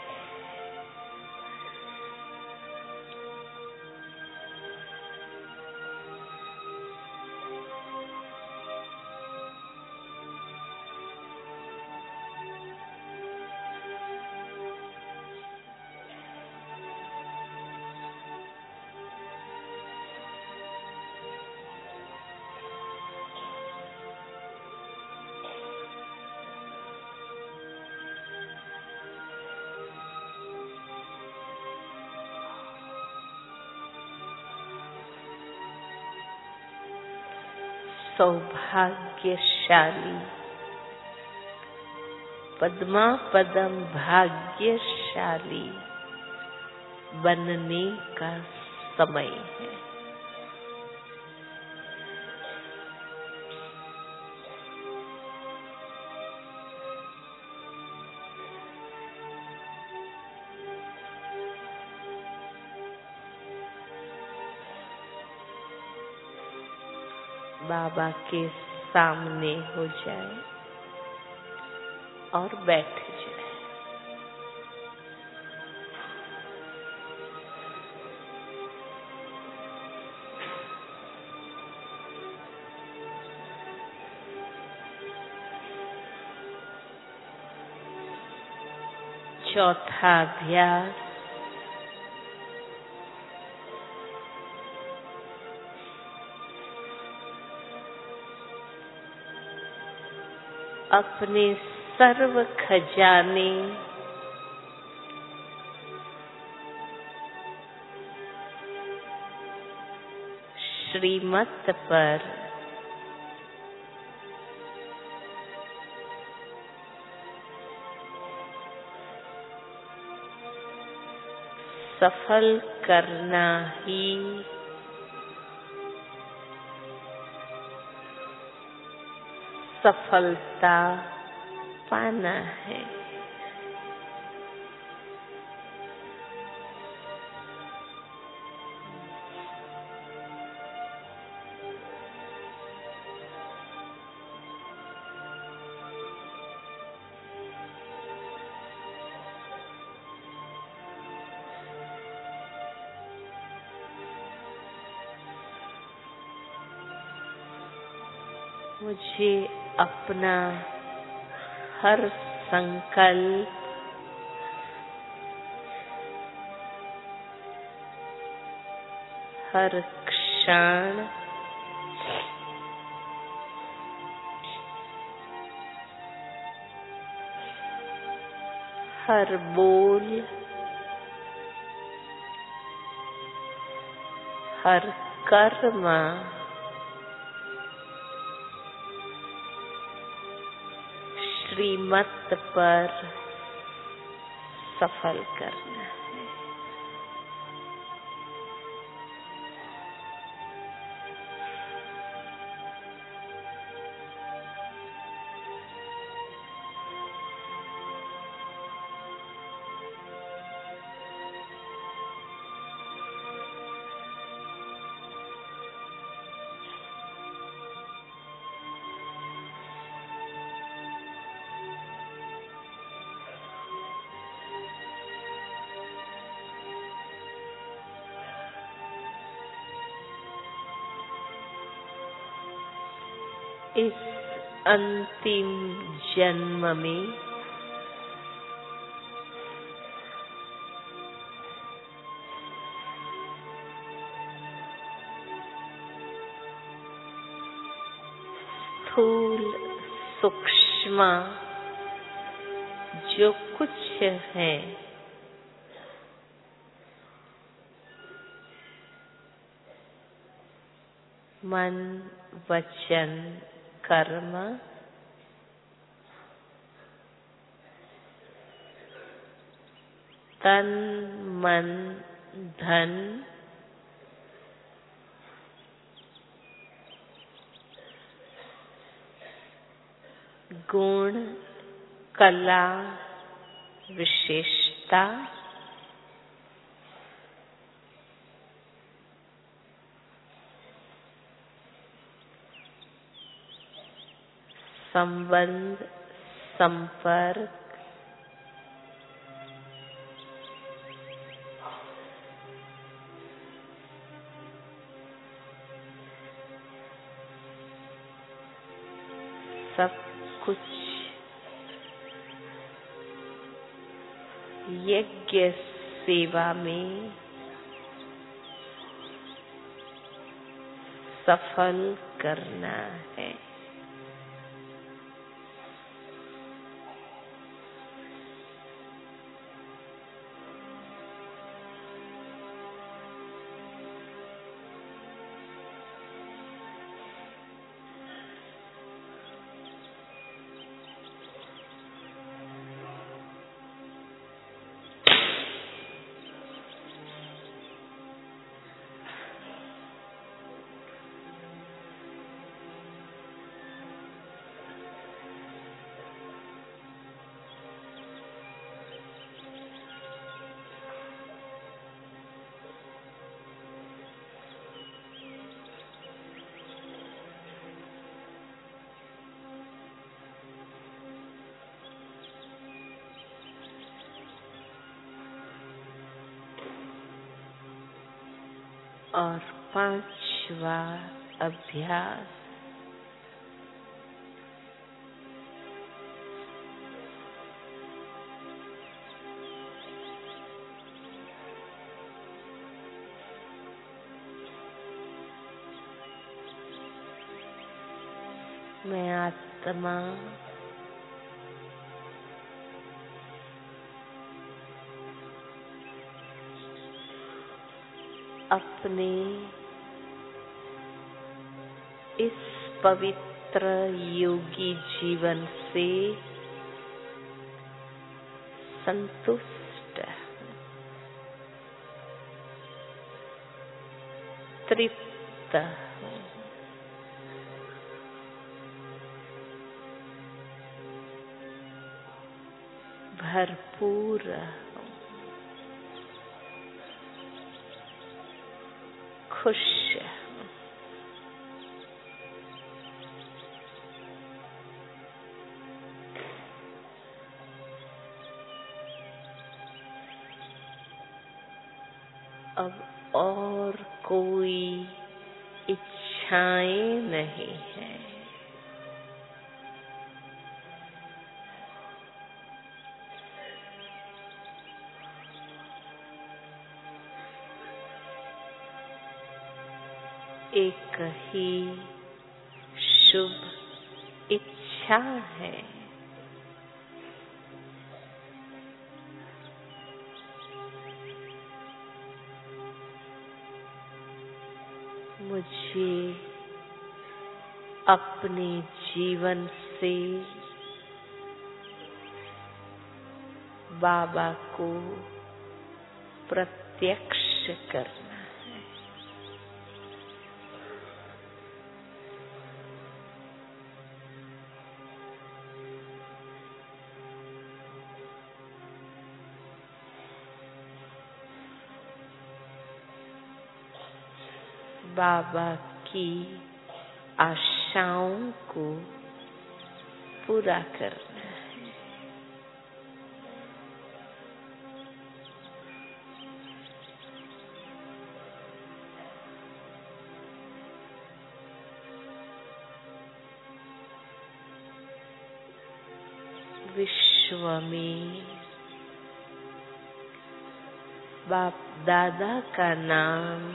सौभाग्यशाली पद्मा पदम भाग्यशाली बनने का समय है। बाबा के सामने हो जाए और बैठ जाए। चौथा अध्याय अपने सर्व खजाने श्रीमत पर सफल करना ही सफलता पाना है। मुझे अपना हर संकल्प हर क्षण हर बोल हर कर्म श्रीमत पर सफल करना है। इस अंतिम जन्म में स्थूल सूक्ष्म जो कुछ है मन वचन कर्म तन मन धन गुण, कला, विशेषता, संबंध, संपर्क, सब कुछ यज्ञ सेवा में सफल करना है। और 5वां अभ्यास, मैं आत्मा अपने इस पवित्र योगी जीवन से संतुष्ट, तृप्त, भरपूर, खुश, अब और कोई इच्छाएं नहीं है। एक ही शुभ इच्छा है। मुझे अपने जीवन से बाबा को प्रत्यक्ष करना है। बाबा की आशाओं को पूरा करना है। विश्व में बाप दादा का नाम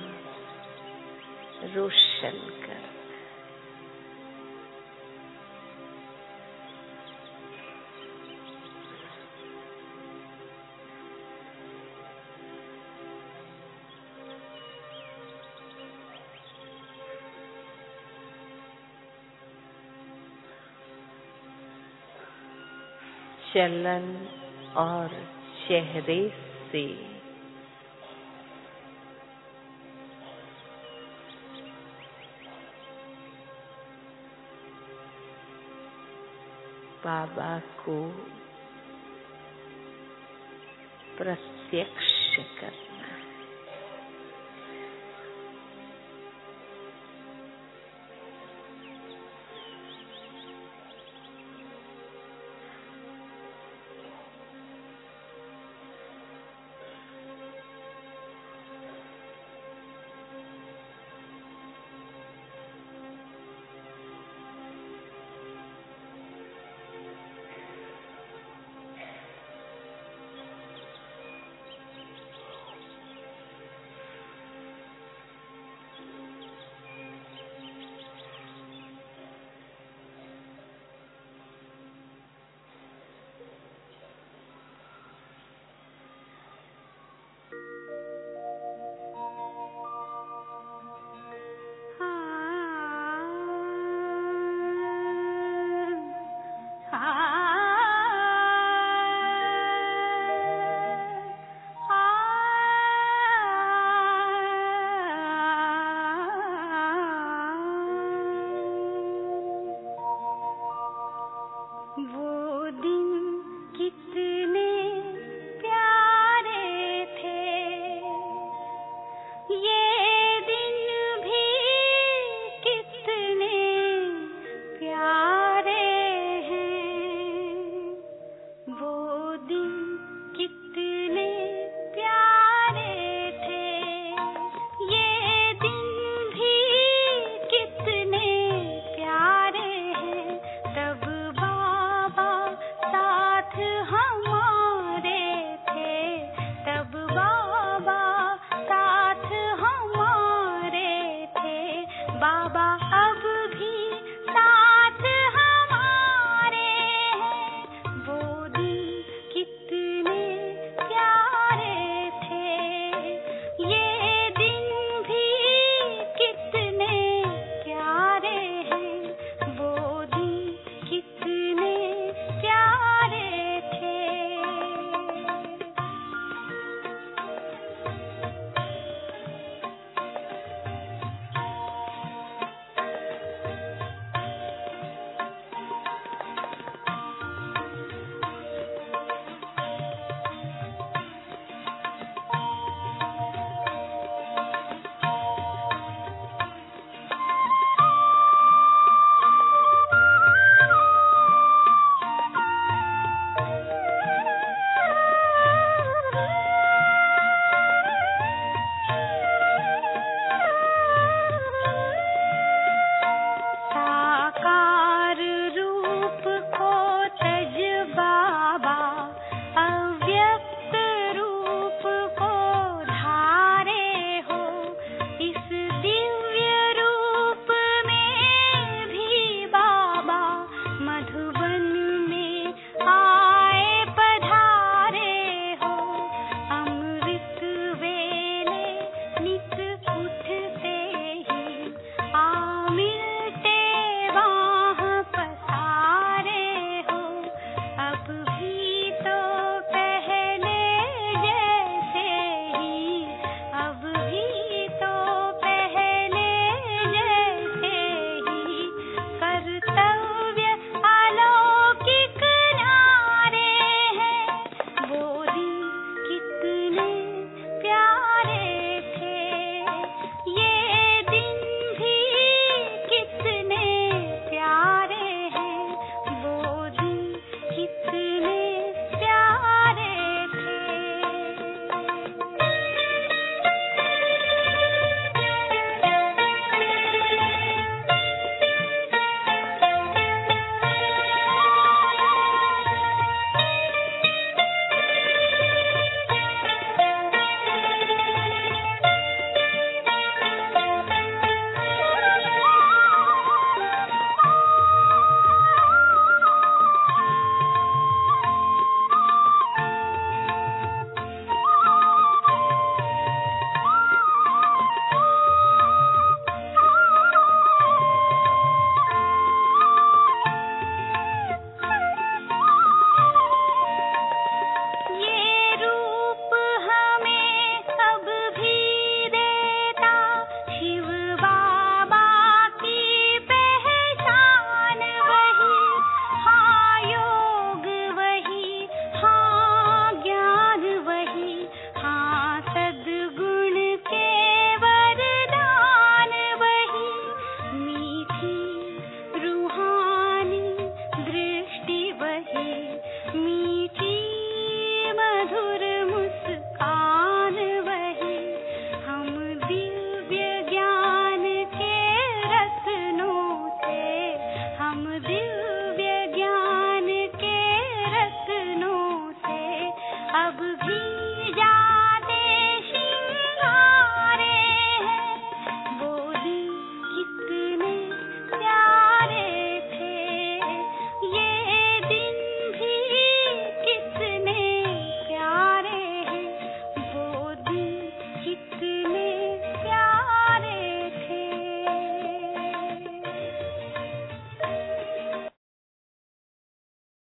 रोशन कर, चलन और चेहरे से बाबा को प्रत्यक्ष कर।